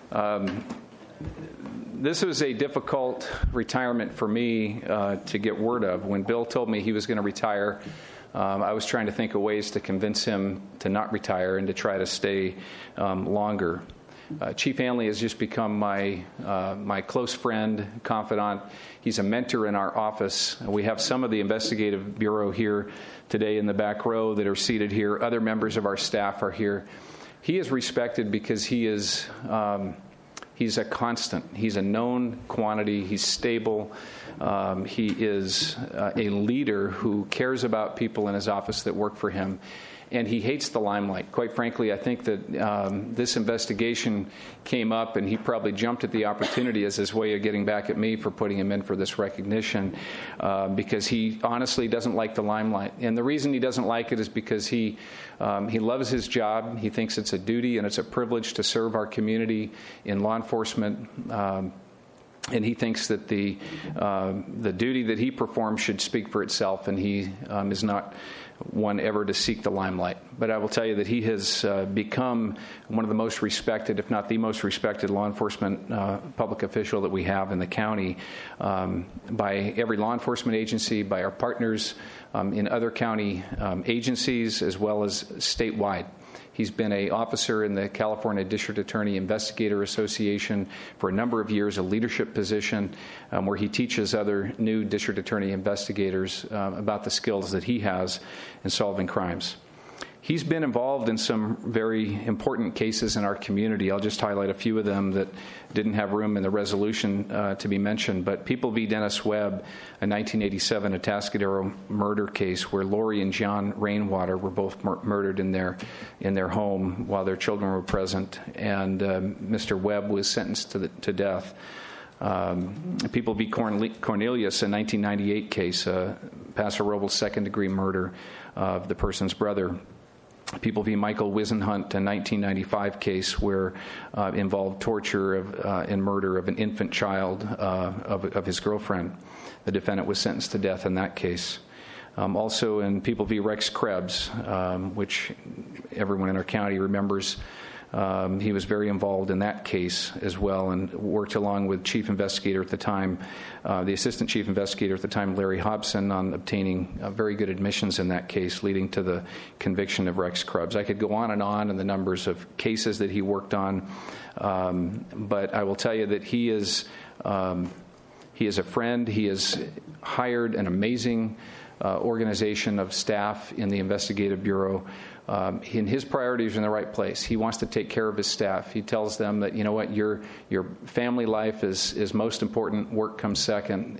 This was a difficult retirement for me to get word of. When Bill told me he was going to retire, I was trying to think of ways to convince him to not retire and to try to stay longer. Chief Hanley has just become my close friend, confidant. He's a mentor in our office. We have some of the investigative bureau here today in the back row that are seated here. Other members of our staff are here. He is respected because he's a constant. He's a known quantity. He's stable. He is a leader who cares about people in his office that work for him. And he hates the limelight. Quite frankly, I think that this investigation came up, and he probably jumped at the opportunity as his way of getting back at me for putting him in for this recognition, because he honestly doesn't like the limelight. And the reason he doesn't like it is because he loves his job. He thinks it's a duty and it's a privilege to serve our community in law enforcement. And he thinks that the duty that he performs should speak for itself, and he is not one ever to seek the limelight. But I will tell you that he has become one of the most respected, if not the most respected, law enforcement public official that we have in the county by every law enforcement agency, by our partners in other county agencies, as well as statewide. He's been an officer in the California District Attorney Investigator Association for a number of years, a leadership position where he teaches other new district attorney investigators about the skills that he has in solving crimes. He's been involved in some very important cases in our community. I'll just highlight a few of them that didn't have room in the resolution to be mentioned. But People v. Dennis Webb, a 1987 Atascadero murder case where Lori and John Rainwater were both murdered in their home while their children were present, and Mr. Webb was sentenced to death. People v. Cornelius, a 1998 case, Paso Robles second-degree murder of the person's brother. People v. Michael Wisenhunt, a 1995 case where involved torture and murder of an infant child of his girlfriend. The defendant was sentenced to death in that case. Also in People v. Rex Krebs, which everyone in our county remembers, he was very involved in that case as well and worked along with chief investigator at the time, the assistant chief investigator at the time, Larry Hobson, on obtaining very good admissions in that case, leading to the conviction of Rex Krebs. I could go on in the numbers of cases that he worked on, but I will tell you that he is a friend. He has hired an amazing organization of staff in the Investigative Bureau. And his priorities are in the right place. He wants to take care of his staff. He tells them that, you know what, your family life is most important, work comes second,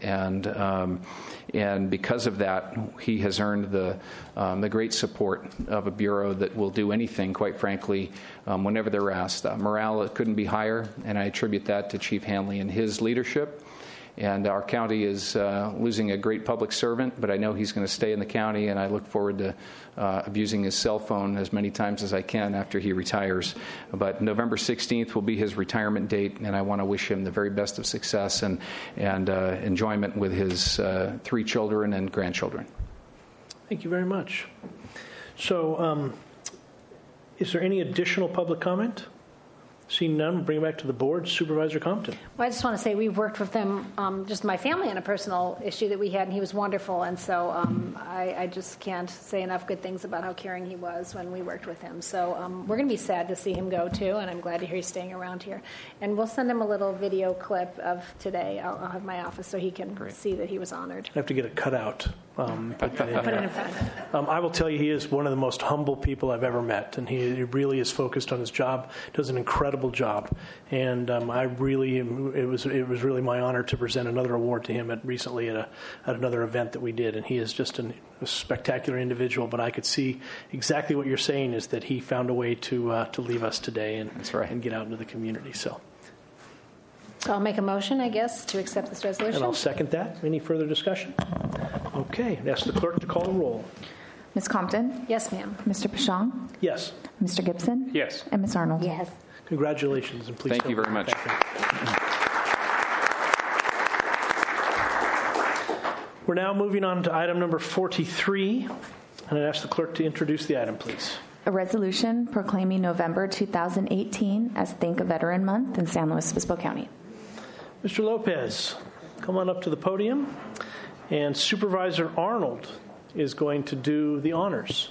and because of that, he has earned the great support of a bureau that will do anything, quite frankly, whenever they're asked. Morale couldn't be higher, and I attribute that to Chief Hanley and his leadership. And our county is losing a great public servant, but I know he's going to stay in the county, and I look forward to abusing his cell phone as many times as I can after he retires. But November 16th will be his retirement date, and I want to wish him the very best of success and enjoyment with his 3 children and grandchildren. Thank you very much. So, is there any additional public comment? Seeing none, bring it back to the board. Supervisor Compton. Well, I just want to say we've worked with him, just my family, on a personal issue that we had, and he was wonderful. And so I just can't say enough good things about how caring he was when we worked with him. So we're going to be sad to see him go, too, and I'm glad to hear he's staying around here. And we'll send him a little video clip of today. I'll have my office so he can see that he was honored. I have to get a cutout. Put it in front. I will tell you, he is one of the most humble people I've ever met, and he really is focused on his job, does an incredible job, and it was really my honor to present another award to him recently at another event that we did, and he is just a spectacular individual. But I could see exactly what you're saying is that he found a way to leave us today and get out into the community. So I'll make a motion, I guess, to accept this resolution. And I'll second that. Any further discussion? Okay. Ask the clerk to call the roll. Ms. Compton? Yes, ma'am. Mr. Pashong? Yes. Mr. Gibson? Yes. And Ms. Arnold? Yes. Congratulations, and please. Thank you very much. We're now moving on to item number 43, and I'd ask the clerk to introduce the item, please. A resolution proclaiming November 2018 as Think a Veteran Month in San Luis Obispo County. Mr. Lopez, come on up to the podium, and Supervisor Arnold is going to do the honors.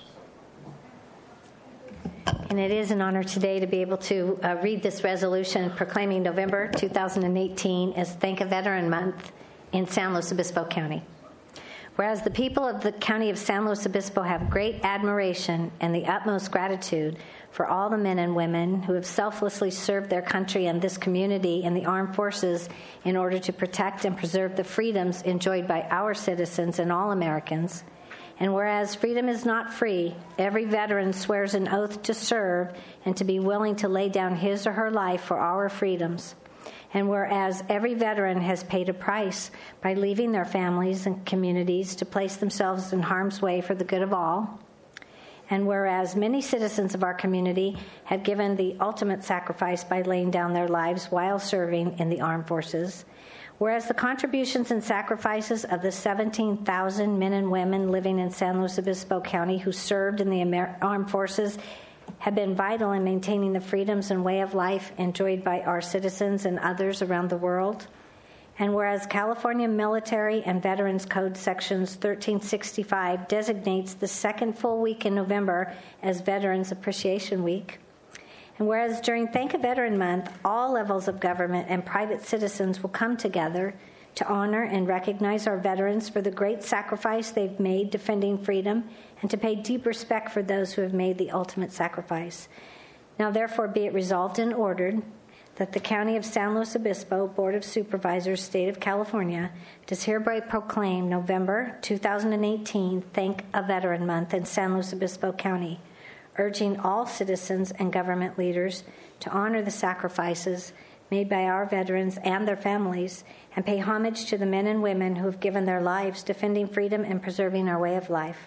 And it is an honor today to be able to read this resolution proclaiming November 2018 as Think a Veteran Month in San Luis Obispo County. Whereas the people of the County of San Luis Obispo have great admiration and the utmost gratitude for all the men and women who have selflessly served their country and this community in the armed forces in order to protect and preserve the freedoms enjoyed by our citizens and all Americans. And whereas freedom is not free, every veteran swears an oath to serve and to be willing to lay down his or her life for our freedoms. And whereas every veteran has paid a price by leaving their families and communities to place themselves in harm's way for the good of all, and whereas many citizens of our community have given the ultimate sacrifice by laying down their lives while serving in the armed forces, Whereas the contributions and sacrifices of the 17,000 men and women living in San Luis Obispo County who served in the armed forces have been vital in maintaining the freedoms and way of life enjoyed by our citizens and others around the world. And whereas California Military and Veterans Code Sections 1365 designates the second full week in November as Veterans Appreciation Week. And whereas during Thank a Veteran Month, all levels of government and private citizens will come together to honor and recognize our veterans for the great sacrifice they've made defending freedom and to pay deep respect for those who have made the ultimate sacrifice. Now, therefore, be it resolved and ordered that the County of San Luis Obispo Board of Supervisors, State of California, does hereby proclaim November 2018 Thank a Veteran Month in San Luis Obispo County, urging all citizens and government leaders to honor the sacrifices made by our veterans and their families and pay homage to the men and women who have given their lives defending freedom and preserving our way of life.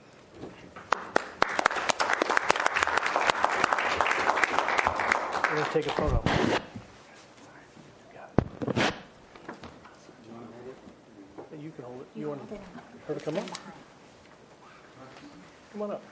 We're going to take a photo. You can hold it. You want her to come up? Come on up.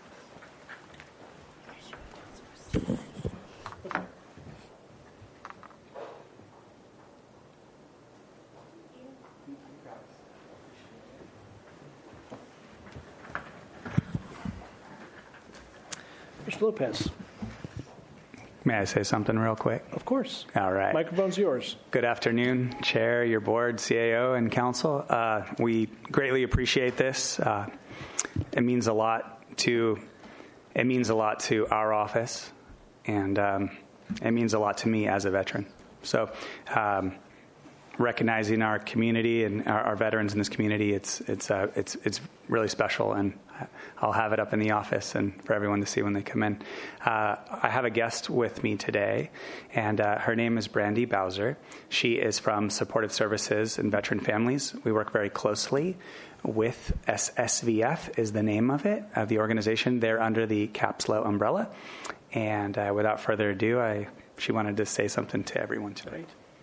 Mr. Lopez. May I say something real quick? Of course. All right. Microphone's yours. Good afternoon, Chair, your board, CAO, and Council. We greatly appreciate this. It means a lot to our office, and it means a lot to me as a veteran. So, recognizing our community and our veterans in this community, it's really special, and I'll have it up in the office and for everyone to see when they come in. I have a guest with me today, and her name is Brandy Bowser. She is from Supportive Services and Veteran Families. We work very closely with SSVF is the name of it, of the organization. They're under the CAPSLO umbrella. And without further ado, she wanted to say something to everyone today.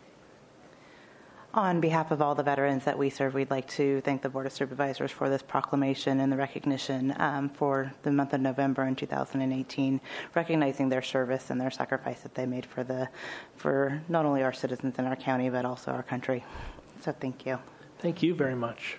On behalf of all the veterans that we serve, we'd like to thank the Board of Supervisors for this proclamation and the recognition for the month of November in 2018, recognizing their service and their sacrifice that they made for not only our citizens in our county, but also our country. So thank you. Thank you very much.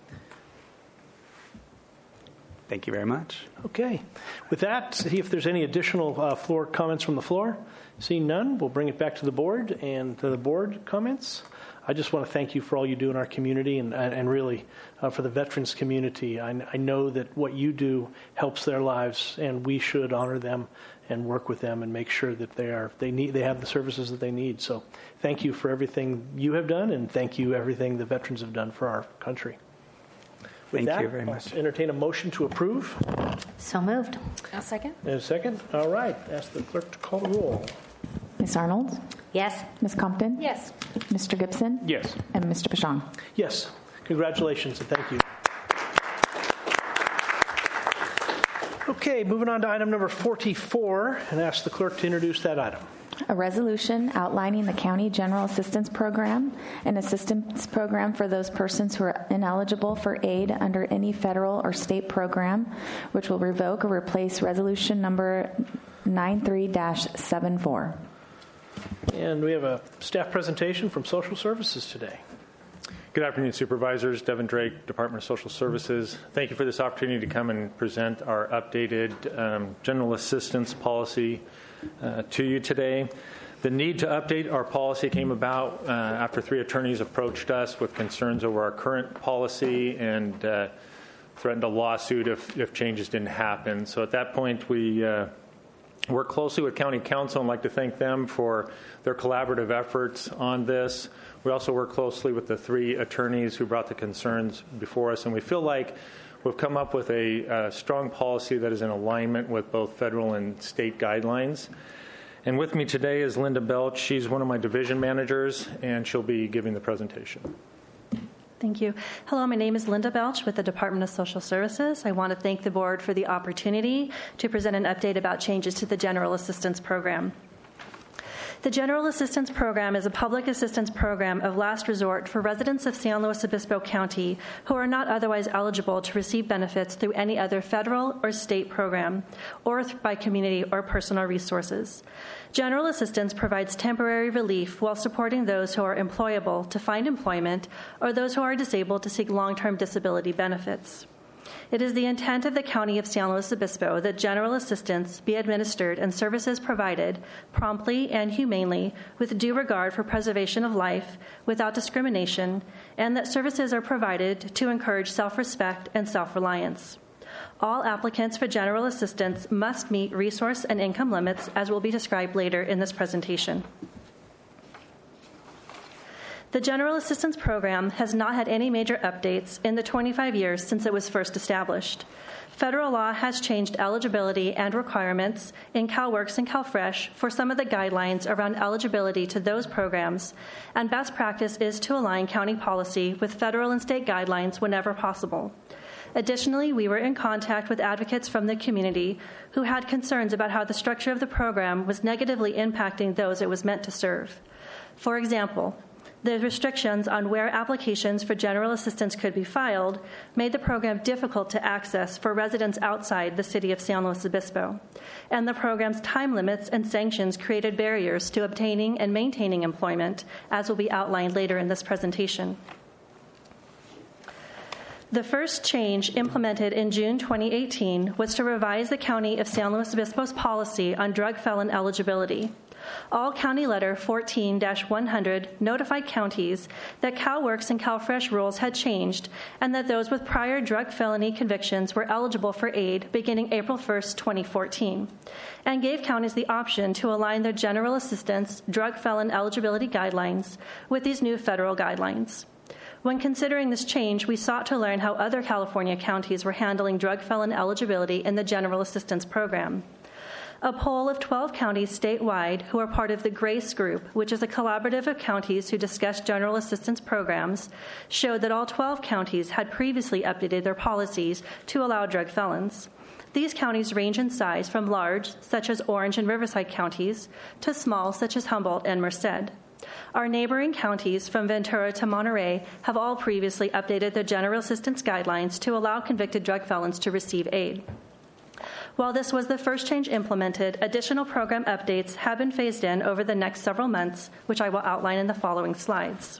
Thank you very much. Okay. With that, see if there's any additional floor comments from the floor. Seeing none, we'll bring it back to the board and to the board comments. I just want to thank you for all you do in our community and really for the veterans community. I know that what you do helps their lives, and we should honor them and work with them and make sure that they have the services that they need. So thank you for everything you have done, and thank you everything the veterans have done for our country. With Thank you very much. I'll entertain a motion to approve. So moved. I'll second. And a second? All right. Ask the clerk to call the roll. Ms. Arnold? Yes. Ms. Compton? Yes. Mr. Gibson? Yes. And Mr. Pashang? Yes. Congratulations and thank you. Okay, moving on to item number 44, and ask the clerk to introduce that item. A resolution outlining the County General Assistance Program, an assistance program for those persons who are ineligible for aid under any federal or state program, which will revoke or replace resolution number 93-74. And we have a staff presentation from Social Services today. Good afternoon, Supervisors. Devin Drake, Department of Social Services. Thank you for this opportunity to come and present our updated general assistance policy to you today. The need to update our policy came about after 3 attorneys approached us with concerns over our current policy and threatened a lawsuit if changes didn't happen. So at that point, we work closely with County Council and like to thank them for their collaborative efforts on this. We also work closely with the 3 attorneys who brought the concerns before us, and we feel like we've come up with a strong policy that is in alignment with both federal and state guidelines. And with me today is Linda Belch. She's one of my division managers, and she'll be giving the presentation. Thank you. Hello, my name is Linda Belch with the Department of Social Services. I want to thank the board for the opportunity to present an update about changes to the General Assistance Program. The General Assistance Program is a public assistance program of last resort for residents of San Luis Obispo County who are not otherwise eligible to receive benefits through any other federal or state program or by community or personal resources. General assistance provides temporary relief while supporting those who are employable to find employment or those who are disabled to seek long-term disability benefits. It is the intent of the County of San Luis Obispo that general assistance be administered and services provided promptly and humanely with due regard for preservation of life without discrimination, and that services are provided to encourage self-respect and self-reliance. All applicants for general assistance must meet resource and income limits, as will be described later in this presentation. The General Assistance Program has not had any major updates in the 25 years since it was first established. Federal law has changed eligibility and requirements in CalWORKS and CalFresh for some of the guidelines around eligibility to those programs, and best practice is to align county policy with federal and state guidelines whenever possible. Additionally, we were in contact with advocates from the community who had concerns about how the structure of the program was negatively impacting those it was meant to serve. For example, the restrictions on where applications for general assistance could be filed made the program difficult to access for residents outside the city of San Luis Obispo, and the program's time limits and sanctions created barriers to obtaining and maintaining employment, as will be outlined later in this presentation. The first change implemented in June 2018 was to revise the County of San Luis Obispo's policy on drug felon eligibility. All County Letter 14-100 notified counties that CalWORKS and CalFresh rules had changed and that those with prior drug felony convictions were eligible for aid beginning April 1, 2014, and gave counties the option to align their general assistance drug felon eligibility guidelines with these new federal guidelines. When considering this change, we sought to learn how other California counties were handling drug felon eligibility in the General Assistance Program. A poll of 12 counties statewide who are part of the GRACE Group, which is a collaborative of counties who discuss general assistance programs, showed that all 12 counties had previously updated their policies to allow drug felons. These counties range in size from large, such as Orange and Riverside counties, to small, such as Humboldt and Merced. Our neighboring counties, from Ventura to Monterey, have all previously updated their general assistance guidelines to allow convicted drug felons to receive aid. While this was the first change implemented, additional program updates have been phased in over the next several months, which I will outline in the following slides.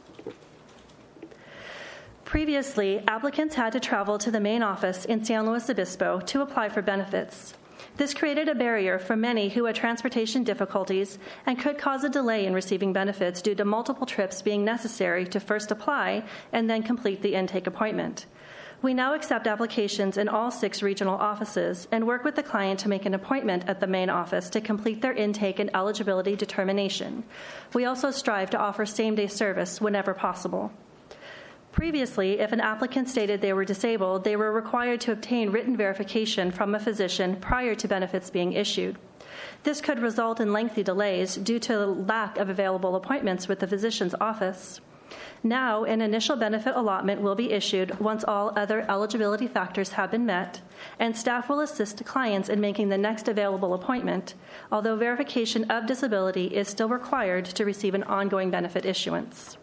Previously, applicants had to travel to the main office in San Luis Obispo to apply for benefits. This created a barrier for many who had transportation difficulties and could cause a delay in receiving benefits due to multiple trips being necessary to first apply and then complete the intake appointment. We now accept applications in all 6 regional offices and work with the client to make an appointment at the main office to complete their intake and eligibility determination. We also strive to offer same-day service whenever possible. Previously, if an applicant stated they were disabled, they were required to obtain written verification from a physician prior to benefits being issued. This could result in lengthy delays due to the lack of available appointments with the physician's office. Now, an initial benefit allotment will be issued once all other eligibility factors have been met, and staff will assist clients in making the next available appointment, although verification of disability is still required to receive an ongoing benefit issuance.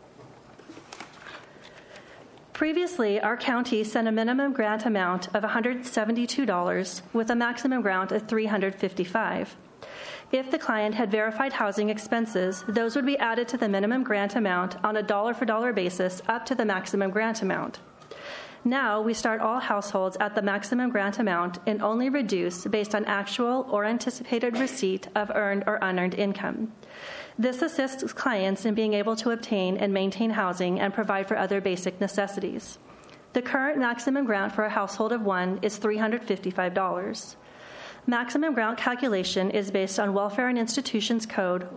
Previously, our county sent a minimum grant amount of $172 with a maximum grant of $355. If the client had verified housing expenses, those would be added to the minimum grant amount on a dollar-for-dollar basis up to the maximum grant amount. Now, we start all households at the maximum grant amount and only reduce based on actual or anticipated receipt of earned or unearned income. This assists clients in being able to obtain and maintain housing and provide for other basic necessities. The current maximum grant for a household of 1 is $355. Maximum grant calculation is based on Welfare and Institutions Code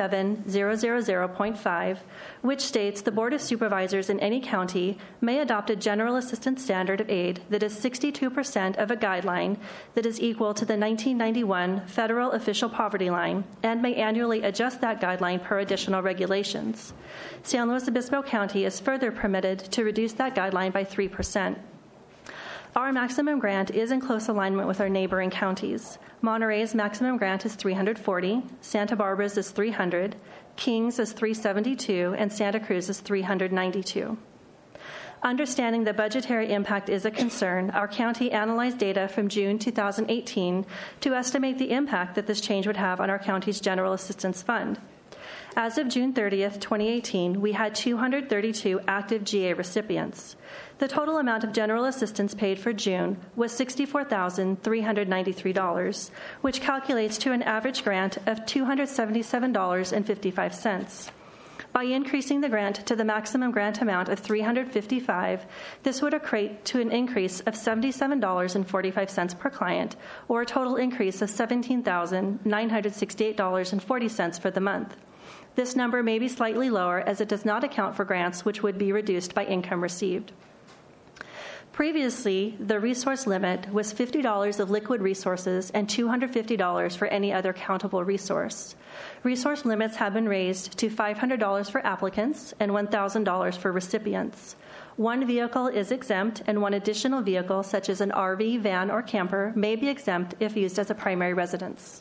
17000.5, which states the Board of Supervisors in any county may adopt a general assistance standard of aid that is 62% of a guideline that is equal to the 1991 federal official poverty line and may annually adjust that guideline per additional regulations. San Luis Obispo County is further permitted to reduce that guideline by 3%. Our maximum grant is in close alignment with our neighboring counties. Monterey's maximum grant is $340, Santa Barbara's is $300, Kings is $372, and Santa Cruz is $392. Understanding the budgetary impact is a concern, our county analyzed data from June 2018 to estimate the impact that this change would have on our county's General Assistance Fund. As of June 30th, 2018, we had 232 active GA recipients. The total amount of general assistance paid for June was $64,393, which calculates to an average grant of $277.55. By increasing the grant to the maximum grant amount of $355, this would equate to an increase of $77.45 per client, or a total increase of $17,968.40 for the month. This number may be slightly lower as it does not account for grants which would be reduced by income received. Previously, the resource limit was $50 of liquid resources and $250 for any other countable resource. Resource limits have been raised to $500 for applicants and $1,000 for recipients. One vehicle is exempt, and one additional vehicle, such as an RV, van, or camper, may be exempt if used as a primary residence.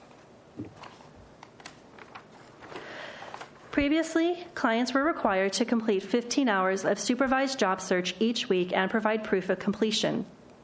Previously, clients were required to complete 15 hours of supervised job search each week and provide proof of completion.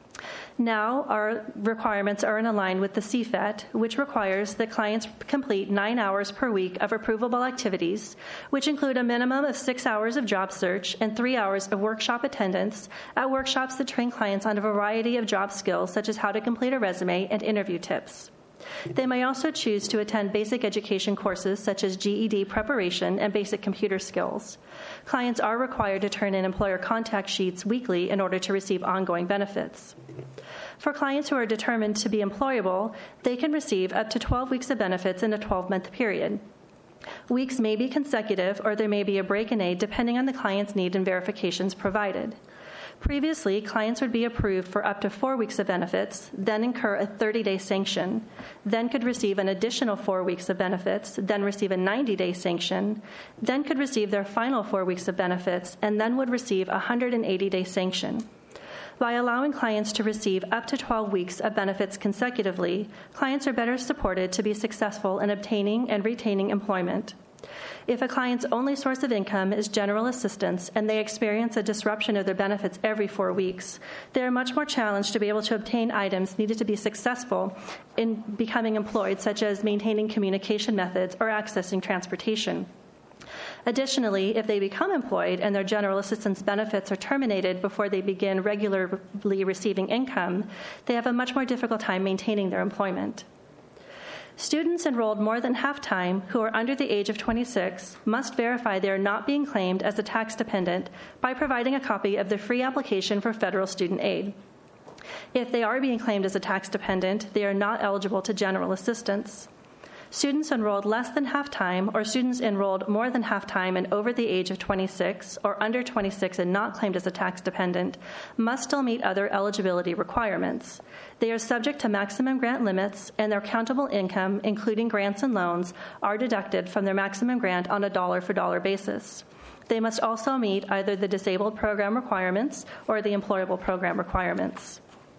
Now, our requirements are in line with the CFET, which requires that clients complete 9 hours per week of approvable activities, which include a minimum of 6 hours of job search and 3 hours of workshop attendance at workshops that train clients on a variety of job skills, such as how to complete a resume and interview tips. They may also choose to attend basic education courses such as GED preparation and basic computer skills. Clients are required to turn in employer contact sheets weekly in order to receive ongoing benefits. For clients who are determined to be employable, they can receive up to 12 weeks of benefits in a 12-month period. Weeks may be consecutive, or there may be a break in aid depending on the client's need and verifications provided. Previously, clients would be approved for up to 4 weeks of benefits, then incur a 30-day sanction, then could receive an additional 4 weeks of benefits, then receive a 90-day sanction, then could receive their final 4 weeks of benefits, and then would receive a 180-day sanction. By allowing clients to receive up to 12 weeks of benefits consecutively, clients are better supported to be successful in obtaining and retaining employment. If a client's only source of income is general assistance and they experience a disruption of their benefits every 4 weeks, they are much more challenged to be able to obtain items needed to be successful in becoming employed, such as maintaining communication methods or accessing transportation. Additionally, if they become employed and their general assistance benefits are terminated before they begin regularly receiving income, they have a much more difficult time maintaining their employment. Students enrolled more than half-time who are under the age of 26 must verify they are not being claimed as a tax dependent by providing a copy of the free application for federal student aid. If they are being claimed as a tax dependent, they are not eligible to general assistance. Students enrolled less than half-time or students enrolled more than half-time and over the age of 26 or under 26 and not claimed as a tax dependent must still meet other eligibility requirements. They are subject to maximum grant limits, and their countable income, including grants and loans, are deducted from their maximum grant on a dollar-for-dollar basis. They must also meet either the disabled program requirements or the employable program requirements.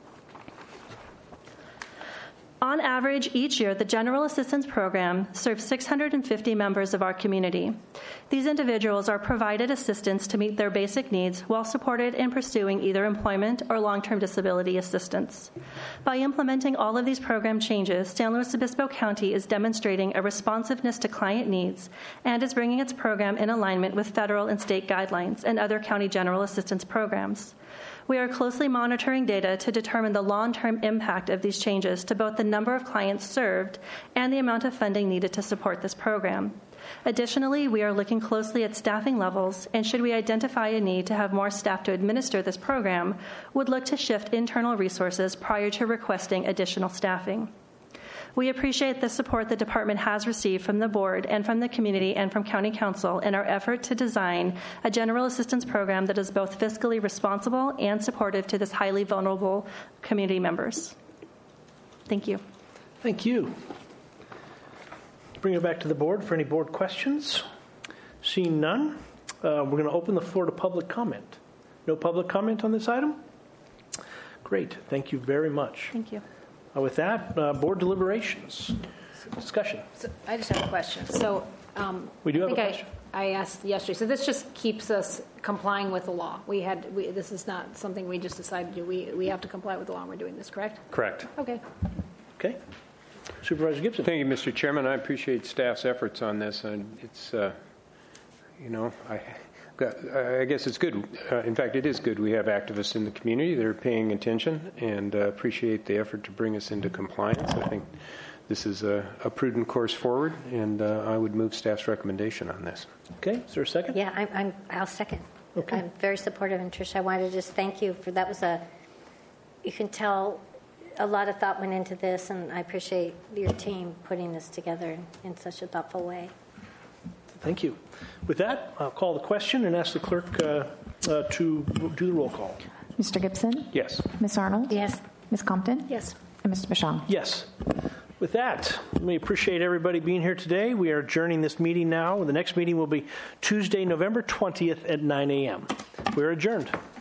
On average, each year, the General Assistance Program serves 650 members of our community. These individuals are provided assistance to meet their basic needs while supported in pursuing either employment or long-term disability assistance. By implementing all of these program changes, San Luis Obispo County is demonstrating a responsiveness to client needs and is bringing its program in alignment with federal and state guidelines and other county general assistance programs. We are closely monitoring data to determine the long-term impact of these changes to both the number of clients served and the amount of funding needed to support this program. Additionally, we are looking closely at staffing levels, and should we identify a need to have more staff to administer this program, would look to shift internal resources prior to requesting additional staffing. We appreciate the support the department has received from the board and from the community and from County Council in our effort to design a general assistance program that is both fiscally responsible and supportive to this highly vulnerable community members. Thank you. Thank you. Bring it back to the board for any board questions. Seeing none, we're going to open the floor to public comment. No public comment on this item? Great. Great. Thank you very much. Thank you. With that, board deliberations. Discussion. So I just have a question. So we do have a question. I asked yesterday. So this just keeps us complying with the law. This is not something we just decided to do. We have to comply with the law, and we're doing this, correct? Correct. Okay. Okay. Supervisor Gibson. Thank you, Mr. Chairman. I appreciate staff's efforts on this. And it's, I guess it's good. In fact, it is good we have activists in the community that are paying attention, and appreciate the effort to bring us into compliance. I think this is a prudent course forward, and I would move staff's recommendation on this. Okay. Is there a second? Yeah, I'll second. Okay. I'm very supportive, and Tricia, I wanted to just thank you for that. You can tell a lot of thought went into this, and I appreciate your team putting this together in such a thoughtful way. Thank you. With that, I'll call the question and ask the clerk to do the roll call. Mr. Gibson? Yes. Ms. Arnold? Yes. Ms. Compton? Yes. And Mr. Basham? Yes. With that, we appreciate everybody being here today. We are adjourning this meeting now. The next meeting will be Tuesday, November 20th at 9 a.m. We're adjourned.